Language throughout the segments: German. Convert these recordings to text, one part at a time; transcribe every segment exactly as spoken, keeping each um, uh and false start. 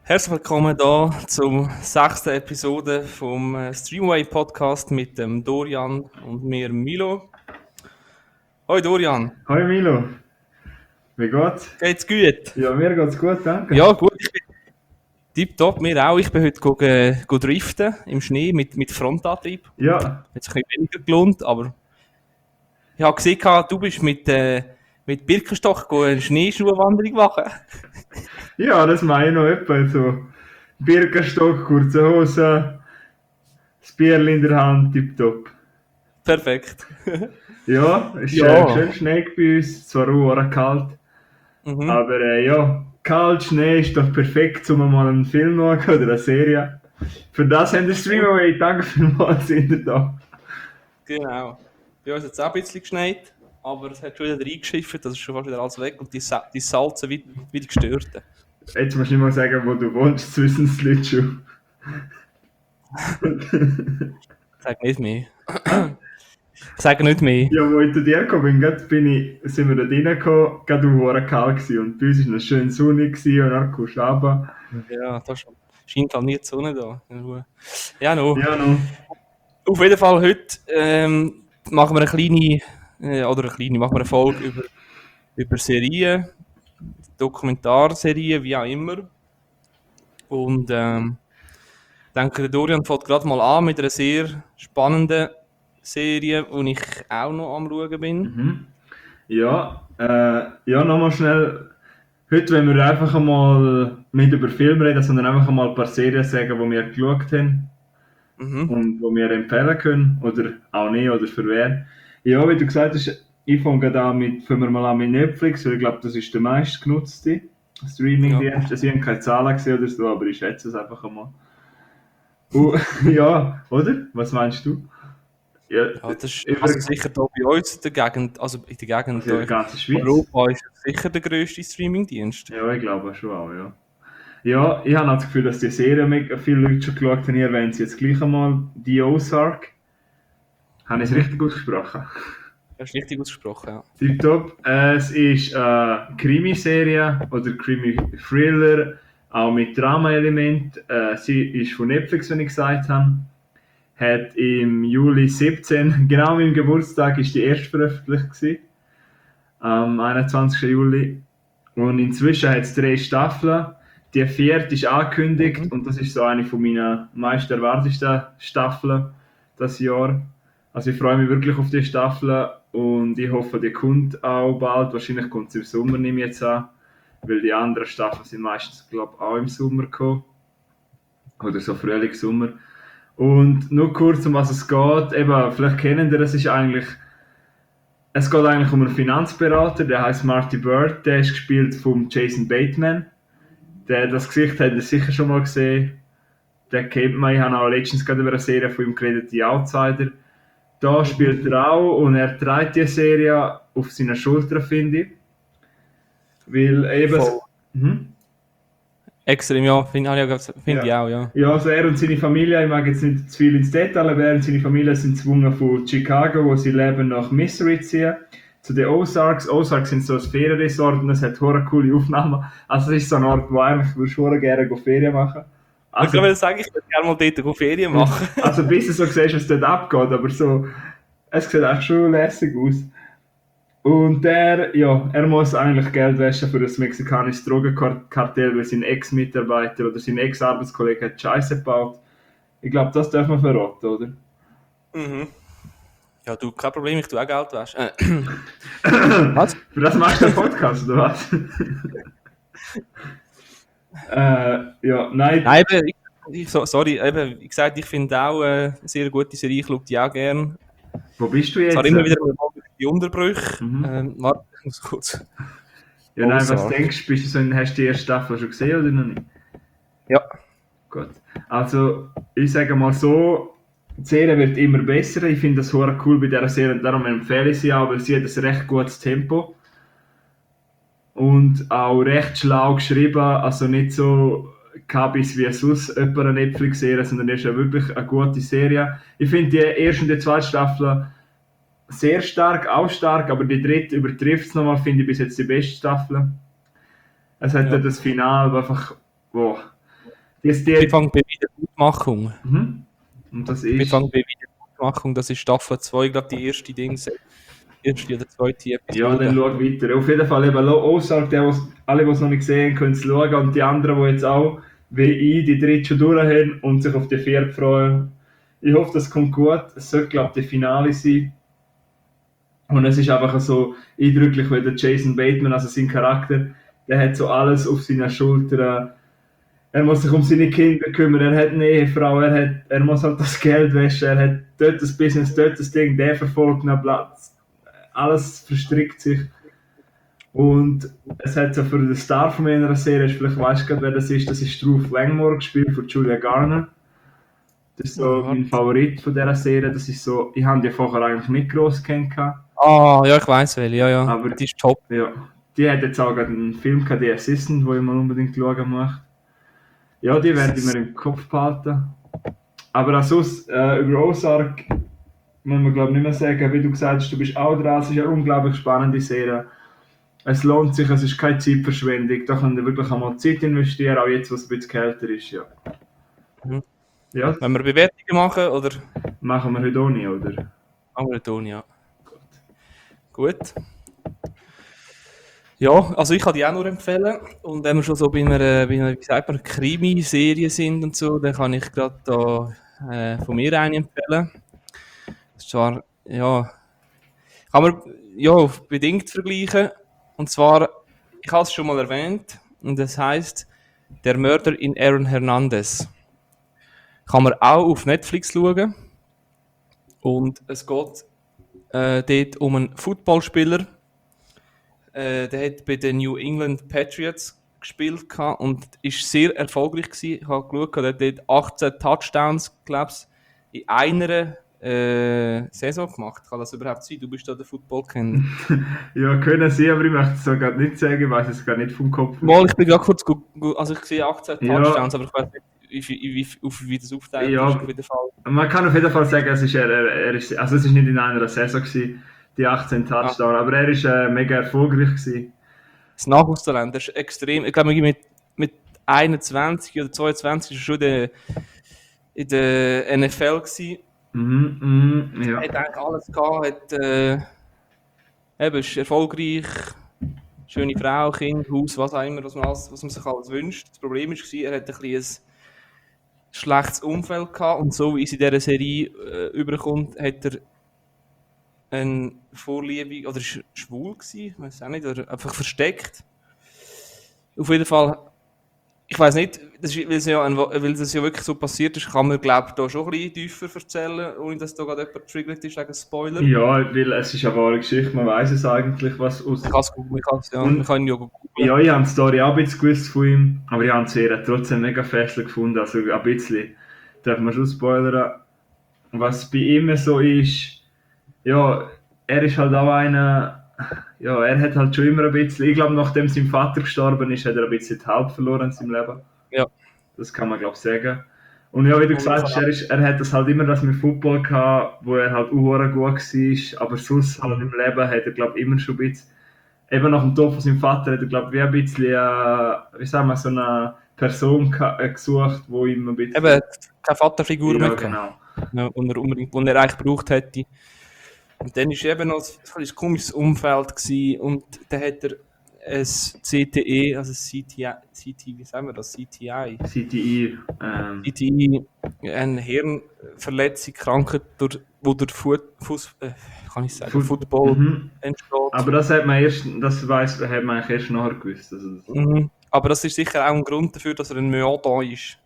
Herzlich willkommen hier zur sechsten Episode vom äh, Streamway Podcast mit dem Dorian und mir Milo. Hoi Dorian, Hoi Milo, wie geht's? geht's gut? Ja, mir geht's gut, danke. Ja gut, ich bin tipptopp, mir auch. Ich bin heute go, äh, go driften im Schnee mit, mit Frontantrieb. Ja, Hat sich ein bisschen weniger gelohnt, aber ich habe gesehen, gehabt, du bist mit, äh, mit Birkenstock go eine Schneeschuhwanderung machen. ja, das mache ich noch etwa so. Birkenstock, kurze Hose, das Bierli in der Hand, tipptopp. Perfekt. Ja, es ist Ja. äh, schön Schnee bei uns, zwar auch kalt, Mhm. aber äh, ja, kalt, Schnee ist doch perfekt, um mal einen Film zu schauen oder eine Serie. Für das haben wir Streamaway, danke vielmals, sind ihr da. Genau. Bei uns hat es auch ein bisschen geschneit, aber es hat schon wieder reingeschifft, das ist schon fast wieder alles weg und die, Sa die Salzen wie, wie die Gestörten. Jetzt musst du nicht mal sagen, wo du wohnst, das wissen die Leute schon. Sag nicht mehr. Ich sage nicht mehr. Ja, wo ich zu dir gekommen bin, grad bin ich, sind wir da reingekommen, gerade war es kalt gewesen und bei uns war es schön sonnig gewesen und dann kommst du runter. Ja, da schon. Scheint halt nie die Sonne da. in Ruhe. Ja, no. Ja, no. Auf jeden Fall heute ähm, machen wir eine kleine, äh, oder eine kleine, machen wir eine Folge über, über Serien, Dokumentarserien, wie auch immer. Und ähm, ich denke, der Dorian fängt gerade mal an mit einer sehr spannenden Serie, die ich auch noch am Schauen bin. Mhm. Ja, äh, ja, nochmal schnell. Heute wollen wir einfach einmal nicht über Filme reden, sondern einfach einmal ein paar Serien sagen, die wir geschaut haben Mhm. und die wir empfehlen können. Oder auch nicht, oder für wer. Ja, wie du gesagt hast, ich fange gerade an mit, fangen wir mal an mit Netflix, weil ich glaube, das ist der meist genutzte Streaming-Dienst. Also ich habe keine Zahlen gesehen oder so, aber ich schätze es einfach einmal. Uh, ja, oder? Was meinst du? Ja, Ja, das ist über also sicher da bei uns in der Gegend, also in der Gegend also in da der ganzen Schweiz. Europa ist es sicher der grösste Streamingdienst. Ja, ich glaube schon auch, ja. Ja, ich habe auch das Gefühl, dass die Serie mega viele Leute schon geschaut haben. Hier erwähnen sie jetzt gleich einmal die Ozark. Habe ich es Mhm. richtig ausgesprochen? Das ist richtig ausgesprochen, ja. Tipptopp. Äh, es ist eine Krimiserie oder Krimi-Thriller, auch mit Drama-Element. Äh, sie ist von Netflix, wie ich gesagt habe. Hat im Juli siebzehn, genau an meinem Geburtstag, ist die erste veröffentlicht gewesen. Am einundzwanzigsten Juli. Und inzwischen hat es drei Staffeln. Die vierte ist angekündigt Mhm. und das ist so eine von meinen meist erwartetsten Staffeln das Jahr. Also ich freue mich wirklich auf die Staffel und ich hoffe, die kommt auch bald. Wahrscheinlich kommt sie im Sommer, nehme ich jetzt an, weil die anderen Staffeln sind meistens, glaube ich, auch im Sommer gekommen. Oder so Frühling, Sommer. Und nur kurz, um was es geht. Eben, vielleicht kennen ihr, es ist eigentlich es geht eigentlich um einen Finanzberater, der heißt Marty Bird, der ist gespielt von Jason Bateman. Der, das Gesicht hat ihr sicher schon mal gesehen. Den kennt man, ich habe auch letztens gerade über eine Serie von ihm geredet, die Outsider. Da spielt er auch und er trägt die Serie auf seiner Schulter, finde ich. Weil eben... Voll. Mhm. Extrem, ja, finde ja, find ich Ja. auch, ja. Ja, also er und seine Familie, ich mag jetzt nicht zu viel ins Detail, aber er und seine Familie sind gezwungen von Chicago, wo sie leben, nach Missouri zu ziehen, zu den Ozarks. Ozarks sind so ein Ferienresort und es hat hure coole Aufnahmen. Also es ist so ein Ort, wo eigentlich würdest du gerne Ferien machen. Also, ich Also, würde sagen, ich würde gerne mal dort go Ferien machen. also bis du so siehst, was dort abgeht, aber so, es sieht echt schon lässig aus. Und der, ja, er muss eigentlich Geld waschen für das mexikanische Drogenkartell, weil sein Ex-Mitarbeiter oder sein Ex-Arbeitskollege hat Scheiße gebaut. Ich glaube, das darf man verraten, oder? Mhm. Ja, du, kein Problem, ich tue auch Geld waschen. Äh, was? Für das machst du einen Podcast, oder was? äh, ja, nein. Nein, eben, ich, ich, so- sorry, eben, wie gesagt, ich finde auch äh, eine sehr gute Serie, ich schaue die auch gerne. Wo bist du Es jetzt? hat immer wieder die Unterbrüche. Mhm. Ähm, warte, ich muss kurz. Ja, nein, was Ozark. denkst du? Bist du so in, hast du die erste Staffel schon gesehen oder noch nicht? Ja. Gut. Also, ich sage mal so, die Serie wird immer besser. Ich finde das hure cool bei dieser Serie, darum empfehle ich sie auch, weil sie hat ein recht gutes Tempo. Und auch recht schlau geschrieben, also nicht so Kabis wie sonst jemand eine Netflix-Serie, sondern es ist ja wirklich eine gute Serie. Ich finde die erste und die zweite Staffel sehr stark, auch stark, aber die dritte übertrifft es nochmal, finde ich bis jetzt die beste Staffel. Es hat Ja. ja das Finale, wo einfach, boah, Jetzt Wir die, fangen bei Wiedergutmachung. mhm. Und das Wir ist, fangen bei Wiedergutmachung, das ist Staffel zwei, ich glaube die erste Dings, erste oder zweite ja, Episode. dann schau weiter. Auf jeden Fall eben Ozark, der, was, alle, die es noch nicht gesehen haben, können es schauen. Und die anderen, die jetzt auch, wie ich, die dritte schon durch haben und sich auf die vierte freuen. Ich hoffe, das kommt gut. Es sollte, glaube ich, die Finale sein. Und es ist einfach so eindrücklich, weil der Jason Bateman, also sein Charakter, der hat so alles auf seinen Schultern. Er muss sich um seine Kinder kümmern, er hat eine Ehefrau, er, hat, er muss halt das Geld waschen, er hat dort das Business, dort das Ding, der verfolgt noch Platz. Alles verstrickt sich. Und es hat so für den Star von einer Serie, vielleicht weißt du, wer das ist, das ist Ruth Langmore, gespielt von Julia Garner. Das ist so Aha. mein Favorit von dieser Serie. Das ist so, ich habe die vorher eigentlich nicht gross kennengelernt. Ah, ja, ich weiss welche, ja, ja. Aber die ist top. Ja, die hat jetzt auch gerade einen Film gehabt, The Assistant, den ich mal unbedingt schauen möchte. Ja, die werde ich mir im Kopf behalten. Aber auch sonst, äh, über Ozark muss man glaube ich nicht mehr sagen, wie du gesagt hast, du bist auch dran, es ist eine unglaublich spannende Serie. Es lohnt sich, es ist keine Zeitverschwendung, da könnt ihr wirklich einmal Zeit investieren, auch jetzt, was ein bisschen kälter ist. Ja, Mhm. ja Wenn wir Bewertungen machen, oder? machen wir heute auch nicht, oder? Machen wir tun, ja. Gut. Ja, also ich kann die auch nur empfehlen. Und wenn wir schon so bei einer, bei einer wie sagt man, Krimi-Serie sind und so, dann kann ich gerade da äh, von mir eine empfehlen. Das ist zwar, ja, kann man ja bedingt vergleichen. Und zwar, ich habe es schon mal erwähnt, und das heißt Der Mörder in Aaron Hernandez. Kann man auch auf Netflix schauen. Und es geht äh, dort um einen Footballspieler. Äh, der hat bei den New England Patriots gespielt gehabt und ist sehr erfolgreich gewesen. Ich habe geschaut, er hat dort achtzehn Touchdowns, glaube ich, in einer äh, Saison gemacht. Kann das überhaupt sein? Du bist da der Football-Kenner. Ja, können sie, aber ich möchte es so gerade nicht sagen, ich weiß es gar nicht vom Kopf. Mal, ich bin gerade kurz, gu- gu- also ich sehe achtzehn Ja. Touchdowns, aber ich weiß nicht, wie, wie, wie, auf, wie das aufteilt Ja. ist auf jeden Fall. Man kann auf jeden Fall sagen, es ist, er, er ist, also es ist nicht in einer Saison gewesen, die achtzehn Touchdowns, aber er ist äh, mega erfolgreich gewesen. Das Nachwuchstalent, das ist extrem, ich glaube mit, mit einundzwanzig oder zweiundzwanzig ist er schon in der, in der N F L gewesen. Mhm, mhm, ja. Er hat eigentlich alles gehabt, hat, äh, eben, ist erfolgreich, schöne Frau, Kind, Haus, was auch immer, was man, alles, was man sich alles wünscht. Das Problem war, er hat ein, ein schlechtes Umfeld gehabt und so wie es in dieser Serie äh, überkommt, hat er eine Vorliebe, oder ist schwul gewesen, ich weiß auch nicht, oder einfach versteckt. Auf jeden Fall, ich weiß nicht, das ist, weil, es ja ein, weil das ja wirklich so passiert ist, kann man glaube ich da schon ein bisschen tiefer erzählen, ohne dass da gerade jemand getriggert ist wegen Spoiler. Ja, weil es ist eine wahre Geschichte, man weiß es eigentlich, was aus... Ich kann es googeln, ich kann es, ja, Und- man kann ihn ja googeln. Ja, ich habe die Story auch ein bisschen gewusst von ihm, aber ich habe die Serie trotzdem mega festlich gefunden, also ein bisschen, darf man schon spoilern. Was bei ihm so ist, ja, er ist halt auch einer, ja, er hat halt schon immer ein bisschen, ich glaube, nachdem sein Vater gestorben ist, hat er ein bisschen die Halt verloren in seinem Leben. Ja. Das kann man, glaube ich, sagen. Und ja, wie du Und gesagt hast, er, ist, er hat das halt immer das mit Football gehabt, wo er halt auch gut war, aber sonst halt im Leben hat er, glaube ich, immer schon ein bisschen, eben nach dem Tod von seinem Vater hat er, glaube ich, wie ein bisschen, äh, wie sagen wir, so eine Person ka- äh, gesucht, wo ihm ein bisschen... Eben, keine Vaterfigur ja, mehr gehabt. genau. Ja, und er unbedingt, den er eigentlich gebraucht hätte. Und dann war eben noch ein, ein komisches Umfeld gewesen, und dann hat er ein C T E, also C T I, C T, wie sagen wir das, C T I? C T I, ähm, C T I, eine Hirnverletzung, Krankheit, durch, wo durch Fu- Fuß, äh, kann ich sagen, Foot- Football mhm. entsteht. Aber das hat man erst, das weiss, hat man eigentlich erst nachher gewusst. Also das Mhm. Aber das ist sicher auch ein Grund dafür, dass er ein Mörder ist.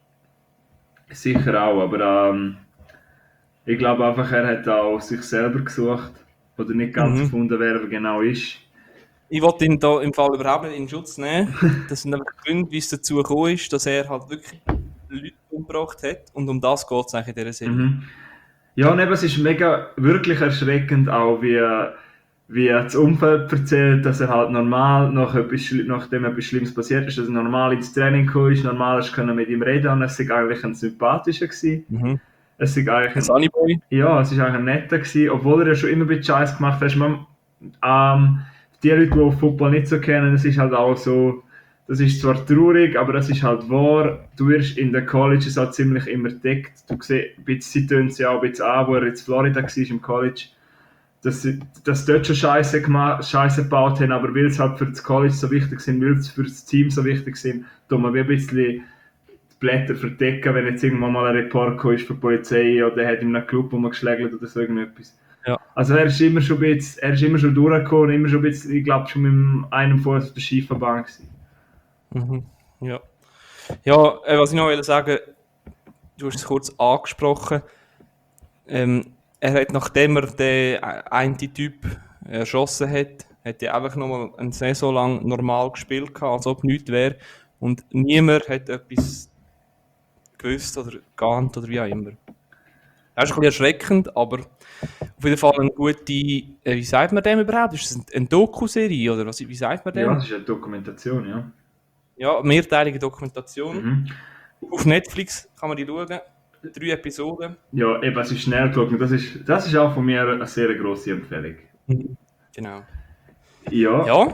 sicher auch, aber ähm, ich glaube einfach, er hat auch sich selber gesucht oder nicht ganz Mhm. gefunden, wer er genau ist. Ich wollte ihn da im Fall überhaupt nicht in Schutz nehmen. Das sind einfach Gründe, wie es dazu gekommen ist, dass er halt wirklich Leute umgebracht hat. Und um das geht es eigentlich in dieser Serie. Mhm. Ja, und eben, es ist mega, wirklich erschreckend auch, wie, wie er das Umfeld erzählt, dass er halt normal, nach etwas, Schli- nachdem etwas Schlimmes passiert ist, dass er normal ins Training gekommen ist, normal ist können mit ihm reden, und es war eigentlich ein sympathischer gewesen. Mhm. Es ist eigentlich Ein ein, Sunnyboy. ja, es ist eigentlich ein netter gewesen, obwohl er ja schon immer ein bisschen Scheiß gemacht hat. Man, ähm, die Leute, die Football nicht so kennen, es ist halt auch so, Das ist zwar traurig, aber das ist halt wahr. Du wirst in den Colleges auch ziemlich immer entdeckt. Du siehst, ein bisschen, sie tönen sie auch ein bisschen an, wo er jetzt in Florida war im College, dass sie dass dort schon Scheiße gemacht, Scheiße gebaut haben, aber weil es halt für das College so wichtig sind, weil es für das Team so wichtig sind, tun wir wie ein bisschen die Blätter verdecken, wenn jetzt irgendwann mal ein Report kommt für die Polizei oder er hat in einem Club rumgeschlägelt oder so irgendetwas. Ja. Also er ist immer schon ein bisschen, er ist immer schon durchgekommen, immer schon ein bisschen, ich glaube schon mit einem Fuß auf der Schieferbahn gewesen. Mhm. Ja. Ja, äh, was ich noch will sagen, du hast es kurz angesprochen. Ähm, er hat, nachdem er den einen Typ erschossen hat, hat er einfach nochmal eine Saison lang normal gespielt, gehabt, als ob nichts wäre. Und niemand hat etwas gewusst oder geahnt oder wie auch immer. Das ist ein bisschen erschreckend, aber auf jeden Fall eine gute, äh, wie sagt man dem überhaupt? Ist es eine Doku-Serie oder was, wie sagt man dem? Ja, das ist eine Dokumentation, ja. Ja, mehrteilige Dokumentation. Mhm. Auf Netflix kann man die schauen. Drei Episoden. Ja, eben, es ist schnell geschaut. Das ist, das ist auch von mir eine sehr grosse Empfehlung. Genau. Ja, Ja,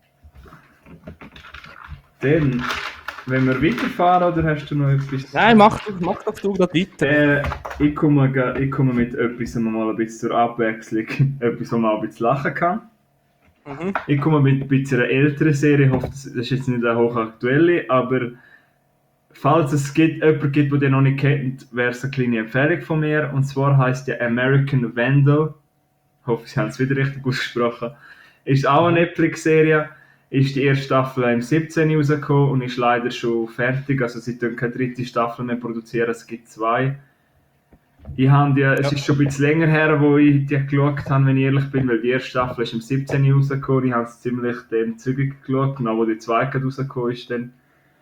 dann, wenn wir weiterfahren, oder hast du noch etwas? nein, mach, doch- mach doch du das weiter. Äh, ich, komme, ge- ich komme mit etwas mal ein bisschen zur Abwechslung, etwas, wo man auch ein bisschen lachen kann. Mhm. Ich komme mit ein bisschen einer älteren Serie, ich hoffe, das das ist jetzt nicht eine hochaktuelle, aber falls es gibt, jemanden gibt, der den noch nicht kennt, wäre es eine kleine Empfehlung von mir. Und zwar heisst die American Vandal. Ich hoffe, Sie haben es wieder richtig ausgesprochen. Ist auch eine Netflix-Serie. Ist die erste Staffel im siebzehn rausgekommen und ist leider schon fertig. Also sie können keine dritte Staffel mehr produzieren, es gibt zwei. Ich habe die, es Ja. ist schon ein bisschen länger her, wo ich die geschaut habe, wenn ich ehrlich bin, weil die erste Staffel ist im siebzehn rausgekommen. Ich habe es ziemlich dann zügig geschaut, genau wo die zweite rausgekommen ist. Dann.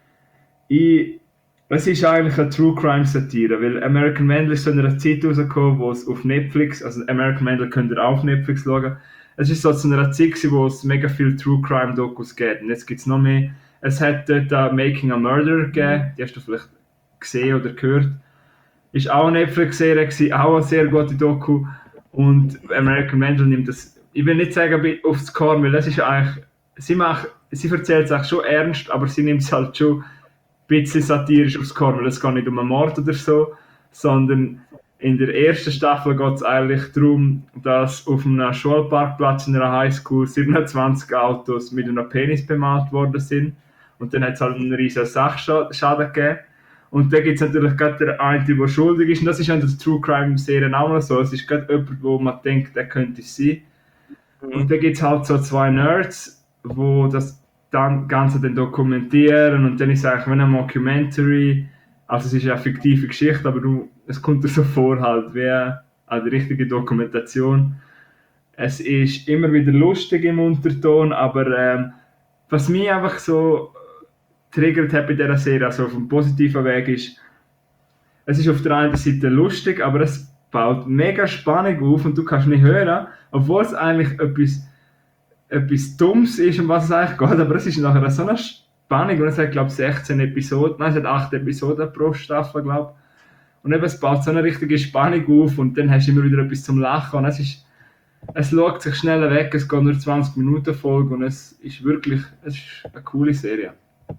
Ich, es ist eigentlich eine True Crime Satire, weil American Vandal ist so in einer Zeit rausgekommen, wo es auf Netflix, also American Vandal könnt ihr auch auf Netflix schauen. Es ist so zu einer Zeit gewesen, wo es mega viel True Crime Dokus gibt. Und jetzt gibt es noch mehr. Es hat dort uh, Making a Murder gegeben, die hast du vielleicht gesehen oder gehört. Ist auch eine Netflix-Serie gewesen, auch eine sehr gute Doku. Und American Vandal nimmt das, ich will nicht sagen aufs Korn, weil das ist eigentlich, sie macht, sie erzählt es eigentlich schon ernst, aber sie nimmt es halt schon ein bisschen satirisch aufs Korn, weil es geht nicht um einen Mord oder so, sondern in der ersten Staffel geht es eigentlich darum, dass auf einem Schulparkplatz in einer Highschool siebenundzwanzig Autos mit einem Penis bemalt worden sind. Und dann hat es halt einen riesen Sachschaden gegeben. Und dann gibt es natürlich gerade der eine, der schuldig ist. Und das ist an der True Crime-Serie auch mal so. Es ist gerade jemand, wo man denkt, der könnte es sein. Mhm. Und dann gibt es halt so zwei Nerds, die das dann Ganze dann dokumentieren. Und dann ist es eigentlich wie eine Mockumentary. Also es ist eine fiktive Geschichte, aber du, es kommt dir so vor, halt, wie eine richtige Dokumentation. Es ist immer wieder lustig im Unterton, aber ähm, was mich einfach so triggert hat bei dieser Serie, also auf einem positiven Weg, ist, es ist auf der einen Seite lustig, aber es baut mega Spannung auf und du kannst nicht hören, obwohl es eigentlich etwas, etwas Dummes ist, um was es eigentlich geht, aber es ist nachher so eine Spannung und es hat, glaube ich, sechzehn Episoden, nein, es hat acht Episoden pro Staffel, glaube ich. Und eben, es baut so eine richtige Spannung auf und dann hast du immer wieder etwas zum Lachen und es ist, es schaut sich schnell weg, es geht nur zwanzig Minuten Folge und es ist wirklich, es ist eine coole Serie.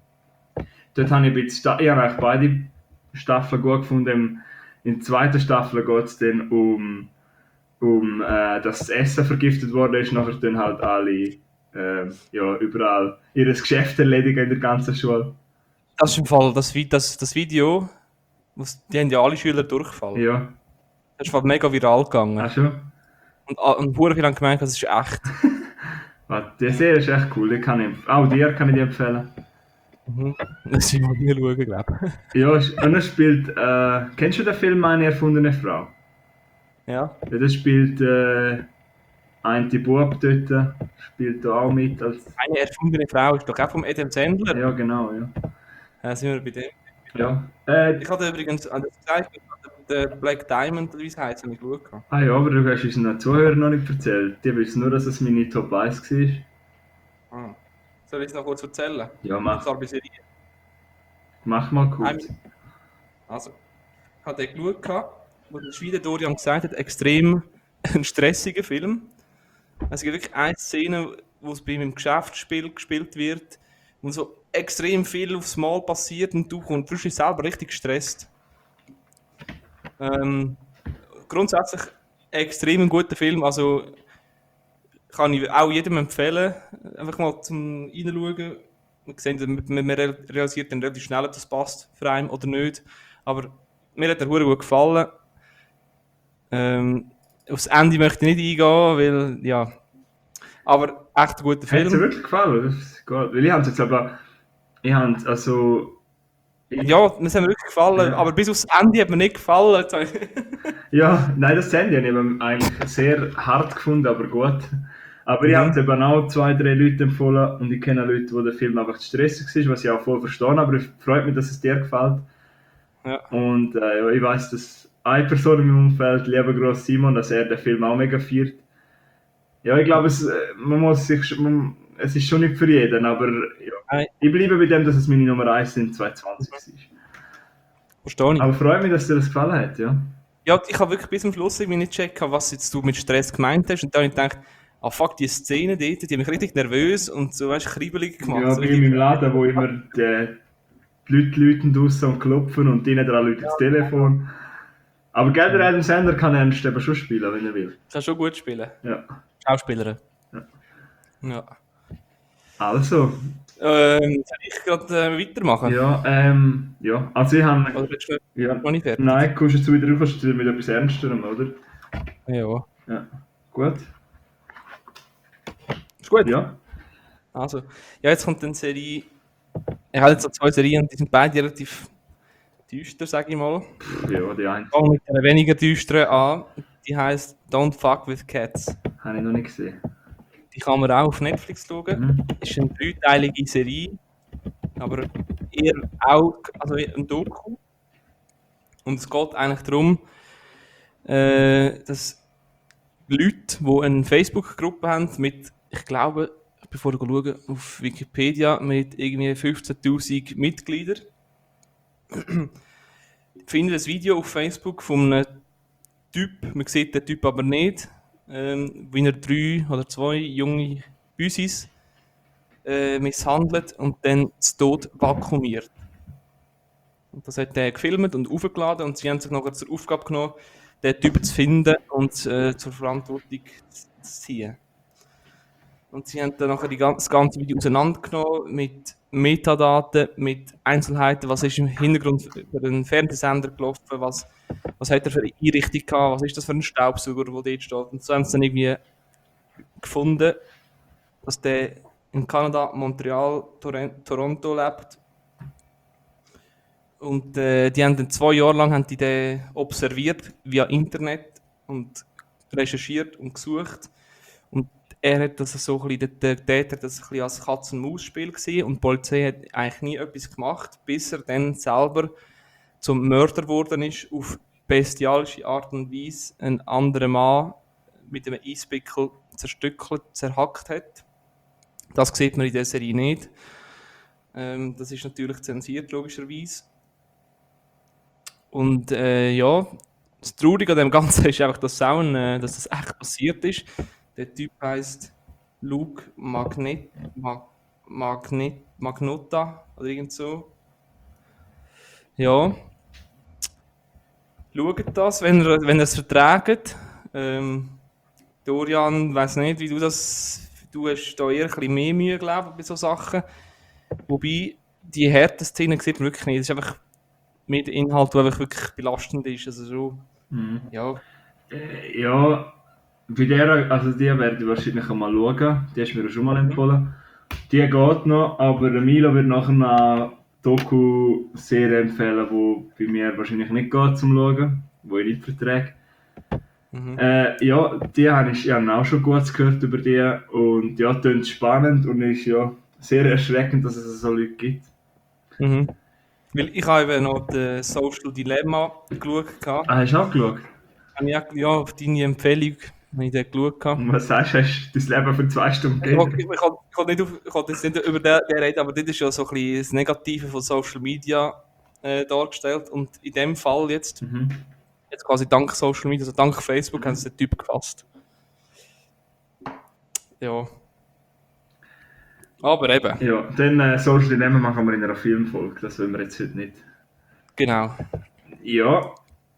Dort habe ich ein bisschen, ich habe eigentlich beide Staffeln gut gefunden. In der zweiten Staffel geht es dann um, um äh, dass das Essen vergiftet worden ist, nachher dann halt alle äh, ja, überall ihr Geschäft erledigen in der ganzen Schule. Das ist im Fall das, Vi- das, das Video, was- die haben ja alle Schüler Durchfall. Ja, Das ist voll mega viral gegangen. auch schon. Und, ah, und hure viele haben gemeint, das ist echt. Warte, die Serie ist echt cool, die kann ich, auch dir kann ich die empfehlen. Mhm. Das will ich nie schauen, glaube ich. Ja, und er spielt, äh, kennst du den Film «Eine erfundene Frau»? Ja. Ja, das spielt äh, ein Bub dort, spielt da auch mit als... Eine erfundene Frau ist doch auch vom Adam Sandler. Ja, genau, ja. Da sind wir bei dem. Ja. Äh, Ich hatte übrigens an das gesagt, der Black Diamond, oder wie es heisst, habe ich geschaut. ah ja, aber du hast unseren Zuhörern noch nicht erzählt. Die wissen nur, dass es meine Top eins war. Ah. Soll ich es noch kurz erzählen? Ja, mach, Das Serie. mach mal kurz. Also, ich hatte den geschaut, wo der Schwede Dorian gesagt hat, extrem ein stressiger Film. Es gibt wirklich eine Szene, wo es bei ihm im Geschäftsspiel gespielt wird, Und so extrem viel aufs Mal passiert und du kommst frisch selber richtig gestresst. Ähm, grundsätzlich extrem ein guter Film, also kann ich auch jedem empfehlen, einfach mal zum reinschauen. Man, sieht, man, man realisiert dann relativ schnell, ob das passt für einen oder nicht. Aber mir hat der Hure gut gefallen. Ähm, aufs Ende möchte ich nicht eingehen, weil, ja, aber echt ein guter Hat es dir Film. wirklich gefallen? Das ist gut. Weil ich habe es jetzt aber, ich habe es, also, ich, Ja, das hat mir wirklich gefallen, ja. aber bis aufs Ende hat mir nicht gefallen. Ja, nein, das Ende habe ich eben eigentlich sehr hart gefunden, aber gut. Aber ich habe es Mhm. eben auch zwei, drei Leuten empfohlen und ich kenne auch Leute, wo der Film einfach zu stressig war, was ich auch voll verstehe, aber es freut mich, dass es dir gefällt. Ja. Und äh, ja, ich weiß, dass eine Person in meinem Umfeld, lieber Gross Simon, dass er den Film auch mega feiert. Ja, ich glaube, es, äh, man muss sich, schon- man, es ist schon nicht für jeden, aber ja. Nein, Ich bleibe bei dem, dass es meine Nummer eins in zwanzig zwanzig war. verstehe ich. Aber freut mich, dass dir das gefallen hat, ja. Ja, ich habe wirklich bis zum Schluss irgendwie nicht gecheckt, was jetzt du mit Stress gemeint hast. Und dann habe ich gedacht, ah fuck, die Szene dort, die hat mich richtig nervös und so, weißt du, kribbelig gemacht. Ja, So wie in richtig, meinem Laden, wo immer die, die Leute läuten draussen und klopfen und drinnen dran läutet das Telefon. Aber gell, der Adam Sandler kann Ernst eben schon spielen, wenn er will. kann schon gut spielen. Ja. Schauspielerin. Ja. Ja. Also, Ähm, soll ich gerade äh, weitermachen? ja, ähm, ja. Also ich habe, Oder bist du ja, noch nicht fertig? nein, kommst du jetzt wieder rauf, kannst du mit etwas Ernsterem, oder? Ja. Ja. Gut. Ist gut. Ja. Also, ja, jetzt kommt eine Serie. Ich habe jetzt so zwei Serien, die sind beide relativ düster, sage ich mal. Ja, die eine Ich fange mit einer weniger düsteren an. Die heisst Don't Fuck with Cats. habe ich noch nicht gesehen. Die kann man auch auf Netflix schauen. Mhm. Ist eine dreiteilige Serie, aber eher auch also ein Doku. Und es geht eigentlich darum, äh, dass Leute, die eine Facebook-Gruppe haben mit, ich glaube, bevor ich schaue, auf Wikipedia mit irgendwie fünfzehntausend Mitgliedern, finden ein Video auf Facebook von einem Typ, man sieht den Typ aber nicht, ähm, wie er drei oder zwei junge Büsis äh, misshandelt und dann zu Tod vakuumiert. Und das hat er gefilmt und aufgeladen und sie haben sich nachher zur Aufgabe genommen, den Typ zu finden und äh, zur Verantwortung zu ziehen. Und sie haben dann nachher die ganze, das ganze Video auseinandergenommen mit Metadaten, mit Einzelheiten, was ist im Hintergrund für einen Fernsehsender gelaufen, was, was hat er für eine Einrichtung gehabt, was ist das für ein Staubsauger, der dort steht. Und so haben sie dann irgendwie gefunden, dass der in Kanada, Montreal, Toren- Toronto lebt. Und äh, die haben dann zwei Jahre lang haben die den observiert via Internet und recherchiert und gesucht. Und er hat das so ein bisschen, der Täter hat das ein bisschen als Katz-und-Maus-Spiel gesehen und die Polizei hat eigentlich nie etwas gemacht, bis er dann selber zum Mörder geworden ist, auf bestialische Art und Weise einen anderen Mann mit einem Eispickel zerstückelt, zerhackt hat. Das sieht man in der Serie nicht. Ähm, das ist natürlich zensiert, logischerweise. Und äh, ja, das Traurige an dem Ganzen ist einfach, dass, auch ein, äh, dass das echt passiert ist. Der Typ heisst Luke Magnet, Mag, Magnet, Magnota oder irgend so. Ja, schaut das, wenn ihr, wenn ihr es verträgt. Ähm, Dorian, weiß nicht, wie du das. Du hast da eher ein bisschen mehr Mühe, glaube ich, bei so Sachen. Wobei, die harten Szenen sieht man wirklich nicht. Es ist einfach mehr der Inhalt, der einfach wirklich belastend ist. Also so, Mhm. ja. Äh, ja, bei der, also die werde ich wahrscheinlich einmal schauen. Die hast du mir schon mal empfohlen. Die geht noch, aber der Milo wird nachher eine Doku-Serie empfehlen, die bei mir wahrscheinlich nicht geht zum Schauen, wo ich nicht verträge. Mhm. Äh, ja, die habe ich, ich habe auch schon Gutes gehört über die und ja, klingt spannend und ist ja sehr erschreckend, dass es so Leute gibt. Mhm. Weil ich habe eben noch das Social Dilemma geschaut. gehabt. Ah, hast du auch geschaut? Habe ich auch, ja, auf deine Empfehlung habe ich den geschaut. gehabt. Und was sagst du, hast du dein Leben für zwei Stunden Ich wollte gegeben? ich, ich, ich, wollte nicht auf, ich wollte jetzt nicht über den, den reden, aber das ist ja so ein bisschen das Negative von Social Media äh, dargestellt. Und in dem Fall jetzt, Mhm. jetzt quasi dank Social Media, also dank Facebook, haben sie den Typ gefasst. Ja. Aber eben, Ja, dann äh, Social Dilemma machen wir in einer Filmfolge, das wollen wir jetzt heute nicht. genau. Ja,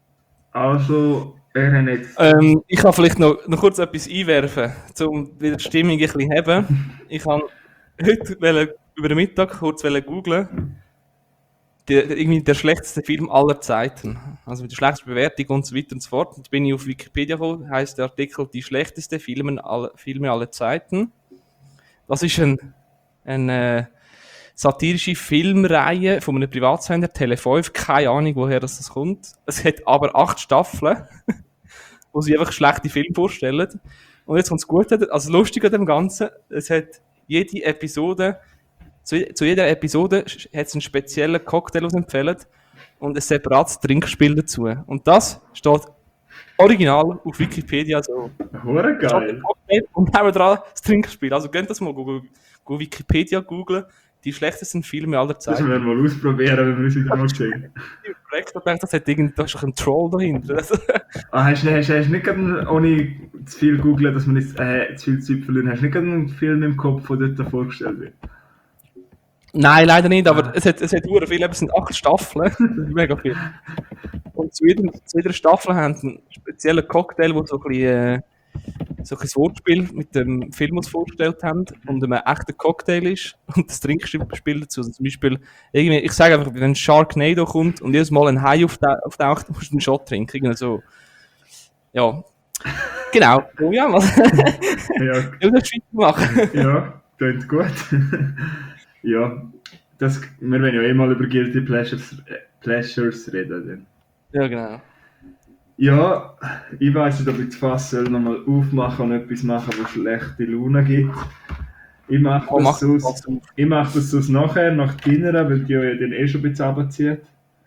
also, er hat jetzt... Ähm, ich kann vielleicht noch, noch kurz etwas einwerfen, um wieder die Stimmung ein bisschen zu haben. Ich habe heute wollte über den Mittag kurz googeln, der, der, irgendwie der schlechteste Film aller Zeiten. Also mit der schlechtesten Bewertung und so weiter und so fort. Und bin ich auf Wikipedia gekommen, heisst der Artikel die schlechteste Filme, alle, Filme aller Zeiten. Das ist ein, eine satirische Filmreihe von einem Privatsender, Tele fünf, keine Ahnung, woher das, das kommt. Es hat aber acht Staffeln, wo sie einfach schlechte Filme vorstellen. Und jetzt kommt das Gute, also lustig an dem Ganzen, es hat jede Episode, zu, zu jeder Episode hat es einen speziellen Cocktail, was empfehlen und ein separates Trinkspiel dazu. Und das steht original auf Wikipedia so. Hure geil. Cocktail und haben dran das Trinkspiel. Also könnt das mal go, go Wikipedia googlen, die schlechtesten Filme aller Das Zeiten. werden wir mal ausprobieren, wenn wir uns wieder mal sehen. Ich habe gedacht, das hat irgend, da ist doch ein Troll dahinter. Ah, hast du hast, hast nicht gerade, ohne zu viel googeln, dass man nicht äh, zu viel Zeit verlieren, hast du nicht gerade einen Film im Kopf, der dort vorgestellt wird? Nein, leider nicht, aber ah. es hat, es hat sehr viel, es sind acht Staffeln, das ist mega viel. Und zu, jedem, zu jeder Staffel haben sie einen speziellen Cocktail, wo so ein bisschen, äh, so ein Wortspiel mit dem Film uns vorgestellt haben und ein echter Cocktail ist und das Trinkspiel dazu. Also zum Beispiel, irgendwie, ich sage einfach, wenn ein Sharknado kommt und jedes Mal ein Hai auftaucht, musst du einen Shot trinken. Irgendwie so. Ja. Genau. Oh ja, was? Ja. Ich will das machen. Ja, klingt gut. Ja, das, wir werden ja eh mal über Guilty Pleasures, äh, Pleasures reden. Ja, genau. Ja, ich weiss nicht, ob ich das Fass nochmal aufmachen und etwas machen, was schlechte Laune gibt. Ich mache oh, das, mach sonst, ich mach das sonst nachher, nach Dinner, weil die ja dann eh schon ein bisschen runterzieht.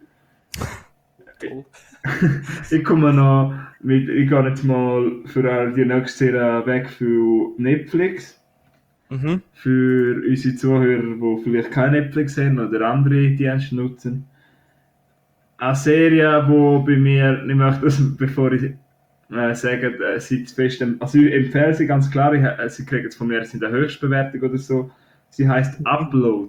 Cool. Ich komme noch mit, ich gehe jetzt mal für die nächste Serie weg für Netflix. Mhm. Für unsere Zuhörer, die vielleicht kein Netflix haben oder andere Dienste nutzen. Eine Serie, die bei mir, ich möchte das, bevor ich äh, sage, äh, sie fest, also ich empfehle sie ganz klar, ich, äh, sie kriegen jetzt von mir in der Höchstbewertung oder so. Sie heisst Upload.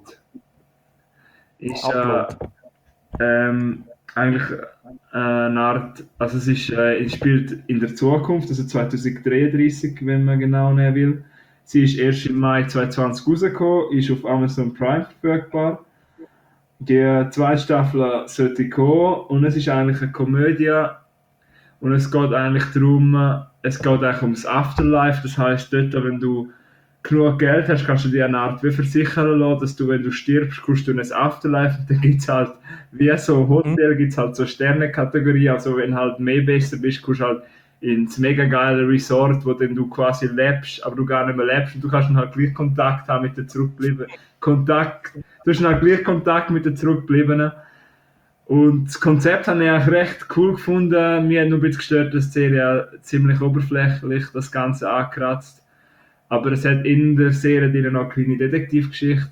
Ist Upload. Äh, ähm, eigentlich äh, eine Art, also es ist, äh, es spielt in der Zukunft, also zwanzig dreiunddreißig, wenn man genau nehmen will. Sie ist erst im Mai zwanzig zwanzig rausgekommen, ist auf Amazon Prime verfügbar. Die zweite Staffel sollte kommen und es ist eigentlich eine Komödie und es geht eigentlich darum, es geht eigentlich ums Afterlife, das heisst dort, wenn du genug Geld hast, kannst du dir eine Art wie versichern lassen, dass du, wenn du stirbst, kommst du in ein Afterlife und dann gibt es halt, wie so Hotel, gibt es halt so Sternenkategorie, also wenn halt mehr besser bist, kommst du halt ins mega geile Resort, wo dann du quasi lebst, aber du gar nicht mehr lebst und du kannst dann halt gleich Kontakt haben mit den Zurückgebliebenen. Kontakt, du hast dann halt gleich Kontakt mit den Zurückgebliebenen. Und das Konzept habe ich eigentlich recht cool gefunden. Mir hat nur ein bisschen gestört, dass die Serie ziemlich oberflächlich das Ganze angekratzt. Aber es hat in der Serie drin noch eine kleine Detektivgeschichte.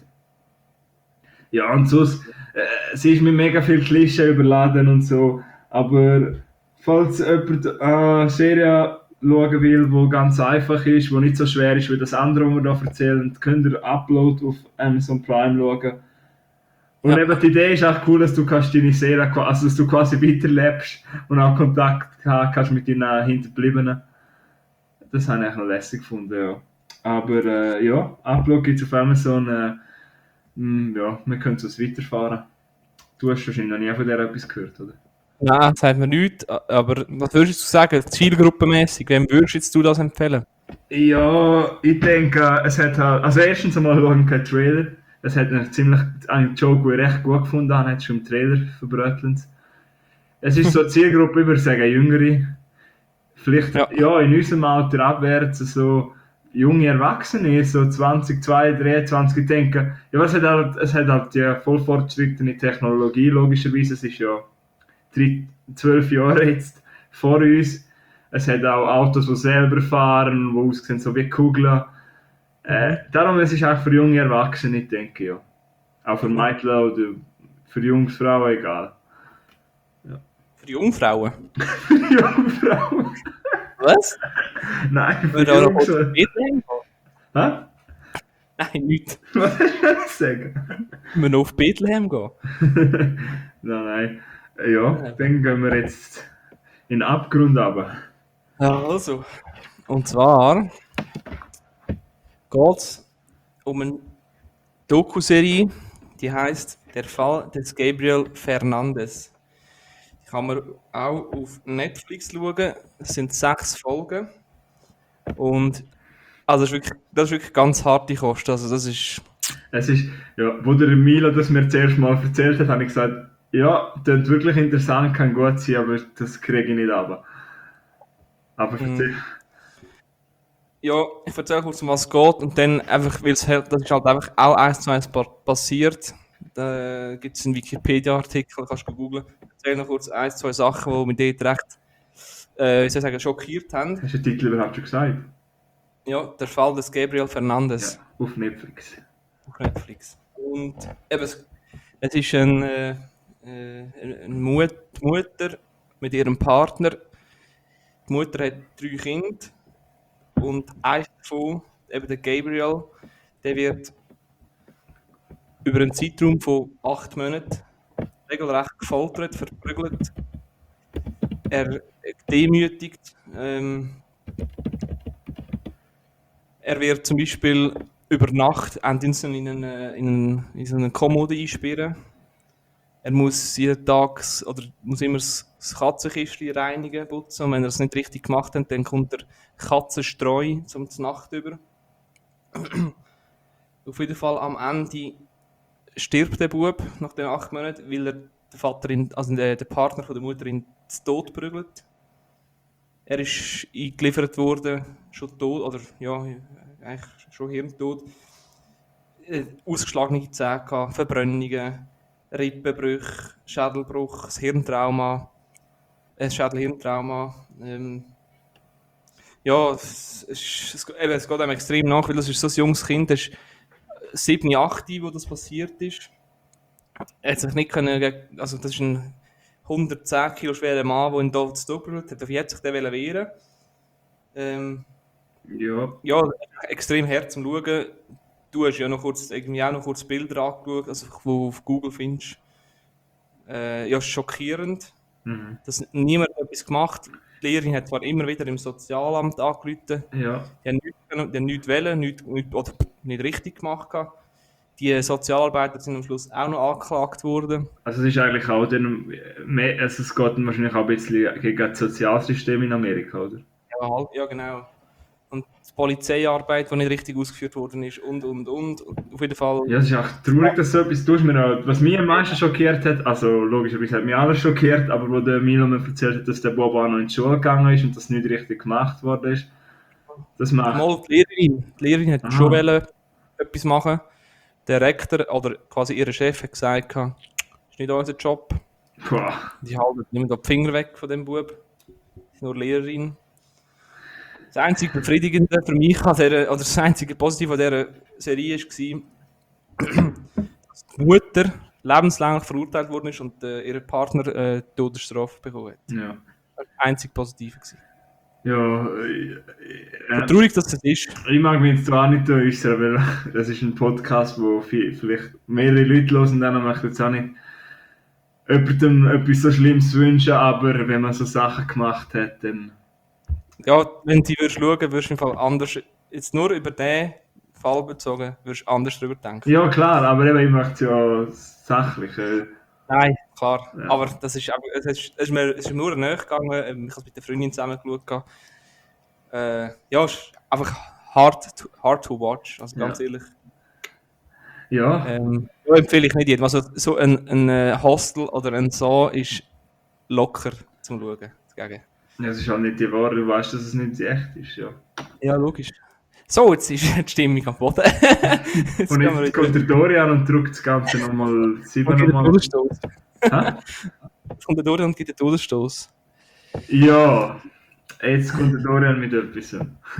Ja, und sonst, äh, sie ist mit mega viel Klischee überladen und so. Aber falls jemand eine Serie schauen will, die ganz einfach ist, die nicht so schwer ist wie das andere, was wir hier erzählen, könnt ihr Upload auf Amazon Prime schauen. Und ja. Eben die Idee ist auch cool, dass du kannst deine Serie, also dass du quasi weiterlebst und auch Kontakt haben kannst mit deinen Hinterbliebenen. Das habe ich eigentlich noch lässig gefunden, ja. Aber äh, ja, Upload gibt es auf Amazon. Äh, mh, ja, wir können es weiterfahren. Du hast wahrscheinlich noch nie von der etwas gehört, oder? Nein, das sagt mir nichts. Aber was würdest du sagen, zielgruppenmäßig, wem würdest jetzt du das empfehlen? Ja, ich denke, es hat halt, also erstens einmal schauen kein Trailer. Es hat einen ziemlich, einen Joke, den ich recht gut gefunden habe, hat schon im Trailer verbrötelt. Es ist so eine Zielgruppe, ich würde sagen, Jüngere. Vielleicht, ja. ja, in unserem Alter abwärts, so junge Erwachsene, so zwanzig, zweiundzwanzig, dreiundzwanzig, ich denke, ja, es hat halt, es hat halt die voll fortschrittene Technologie, logischerweise, es ist ja zwölf Jahre jetzt vor uns. Es hat auch Autos, die selber fahren, die aussehen so wie Kugeln. Äh, darum es ist es auch für junge Erwachsene, ich denke ja. Auch für Mädchen oder für Jungfrauen, egal. Ja. Für Jungfrauen? Für Jungfrauen? Was? Nein, für Jungfrauen. Hä? Nein, nicht. Was willst du jetzt sagen? Wir noch auf Bethlehem gehen. Nein, nein. Ja, Ja. dann gehen wir jetzt in den Abgrund runter. Ja, also. Und zwar geht es um eine Doku-Serie, die heißt Der Fall des Gabriel Fernandes. Die kann man auch auf Netflix schauen. Es sind sechs Folgen. Und also das, ist wirklich, das ist wirklich ganz harte Kost. Also das ist. Es ist, ja, wo der Milo das mir zuerst mal erzählt hat, habe ich gesagt, ja, das ist wirklich interessant, kann gut sein, aber das kriege ich nicht runter. Aber erzähl. Mm, ja, ich erzähle kurz, um was es geht. Und dann einfach, weil es halt, das ist halt einfach auch eins zu eins pa- passiert. Da gibt es einen Wikipedia-Artikel, kannst du googlen. Ich erzähle noch kurz ein, zwei Sachen, die mich dort recht, äh, wie soll ich sagen, schockiert haben. Hast du den Titel überhaupt schon gesagt? Ja, der Fall des Gabriel Fernandes. Ja, auf Netflix. Auf Netflix. Und eben, es, es ist ein, äh, äh, eine Mut, die Mutter mit ihrem Partner. Die Mutter hat drei Kinder und eins davon, eben der Gabriel, der wird über einen Zeitraum von acht Monaten regelrecht gefoltert, verprügelt, er demütigt. Ähm, er wird zum Beispiel über Nacht in so eine, in eine, in so eine Kommode einsperren. Er muss jeden Tag oder muss immer das Katzenkistchen reinigen, putzen. Und wenn er es nicht richtig gemacht hat, dann kommt der Katzenstreu zum Nacht über. Auf jeden Fall am Ende stirbt der Bub nach den acht Monaten, weil er der Vater, in, also der, der Partner von der Mutter ihn zu Tod prügelt. Er ist eingeliefert worden, schon tot, oder ja, eigentlich schon hirntot. Äh, Ausgeschlagene Zähne gehabt, Verbrennungen, Rippenbrüche, Schädelbruch, das Hirntrauma, ein Schädelhirntrauma. Ähm, ja, es, es, es, eben, es geht einem extrem nach, weil das ist so ein junges Kind, das ist sieben, acht, wo das passiert ist. Er hat sich nicht können, geg- also das ist ein hundertzehn Kilo schwerer Mann, der ihn da zu Tod hat, auf jetzt sich den wollen wehren. Ähm, Ja, ja, extrem hart zum Schauen. Du hast ja noch kurz, irgendwie auch noch kurz Bilder angeschaut, also die du auf Google findest. Äh, ja, schockierend, mhm. dass niemand etwas gemacht hat. Die Lehrerin hat zwar immer wieder im Sozialamt angerufen, Ja. die haben nichts, können- die haben nichts wollen, nichts, nichts, oder nicht richtig gemacht. gehabt. Die Sozialarbeiter sind am Schluss auch noch angeklagt worden. Also es ist eigentlich auch dann, mehr, also es geht dann wahrscheinlich auch ein bisschen gegen das Sozialsystem in Amerika, oder? Ja, halt, ja genau. Und die Polizeiarbeit, die nicht richtig ausgeführt worden ist und, und, und. und auf jeden Fall. Ja, es ist auch traurig, dass so etwas tust. Mir auch, was mich am meisten schockiert hat, also logischerweise hat mich alles schockiert, aber wo der Milo mir erzählt hat, dass der Bob auch noch in die Schule gegangen ist und das nicht richtig gemacht worden ist, das macht... Mal die Lehrerin. Die Lehrerin hat Aha. schon wollen, etwas machen. Der Rektor oder quasi ihr Chef hat gesagt, das ist nicht unser Job. Boah. Die halten nicht mehr die Finger weg von dem Bub. Sie ist nur Lehrerin. Das einzige Befriedigende für mich an dieser, oder das einzige Positive an dieser Serie war, dass die Mutter lebenslänglich verurteilt worden ist und äh, ihr Partner äh, Todesstrafe bekommen hat. Ja. Das war das einzige Positive. Gewesen. Ja, äh, So äh, traurig, dass das ist. ich mag mich jetzt zwar nicht äußern, weil das ist ein Podcast, wo viel, vielleicht mehrere Leute hören, dann möchte ich jetzt auch nicht jemandem etwas so Schlimmes wünschen, aber wenn man so Sachen gemacht hat, dann... Ja, wenn du würdest schauen, würdest du im Fall anders, jetzt nur über den Fall bezogen, würdest du anders darüber denken. Ja, klar, aber eben, ich möchte es ja sachlich. Äh, Nein, klar. Ja. Aber das ist, aber es ist, es ist mir, es ist mir nur näher gegangen. Ähm, Ich habe es mit der Freundin zusammen geschaut. Äh, ja, es ist einfach hard to, hard to watch, also ganz Ja. ehrlich. ja, Ähm, so empfehle ich nicht jedem. Also so ein, ein äh, Hostel oder ein So ist locker zum Schauen. Dagegen. ja, es ist halt nicht die Wahrheit, du weißt, dass es nicht echt ist, ja. Ja, logisch. So, jetzt ist die Stimmung am Boden. Jetzt Und gehen wir jetzt wieder- kommt der Dorian und drückt das Ganze nochmal sieben Und gibt einen nochmal. Todesstoß. Hä? Von der Dorian gibt einen Todesstoß. Ja, jetzt kommt der Dorian mit etwas.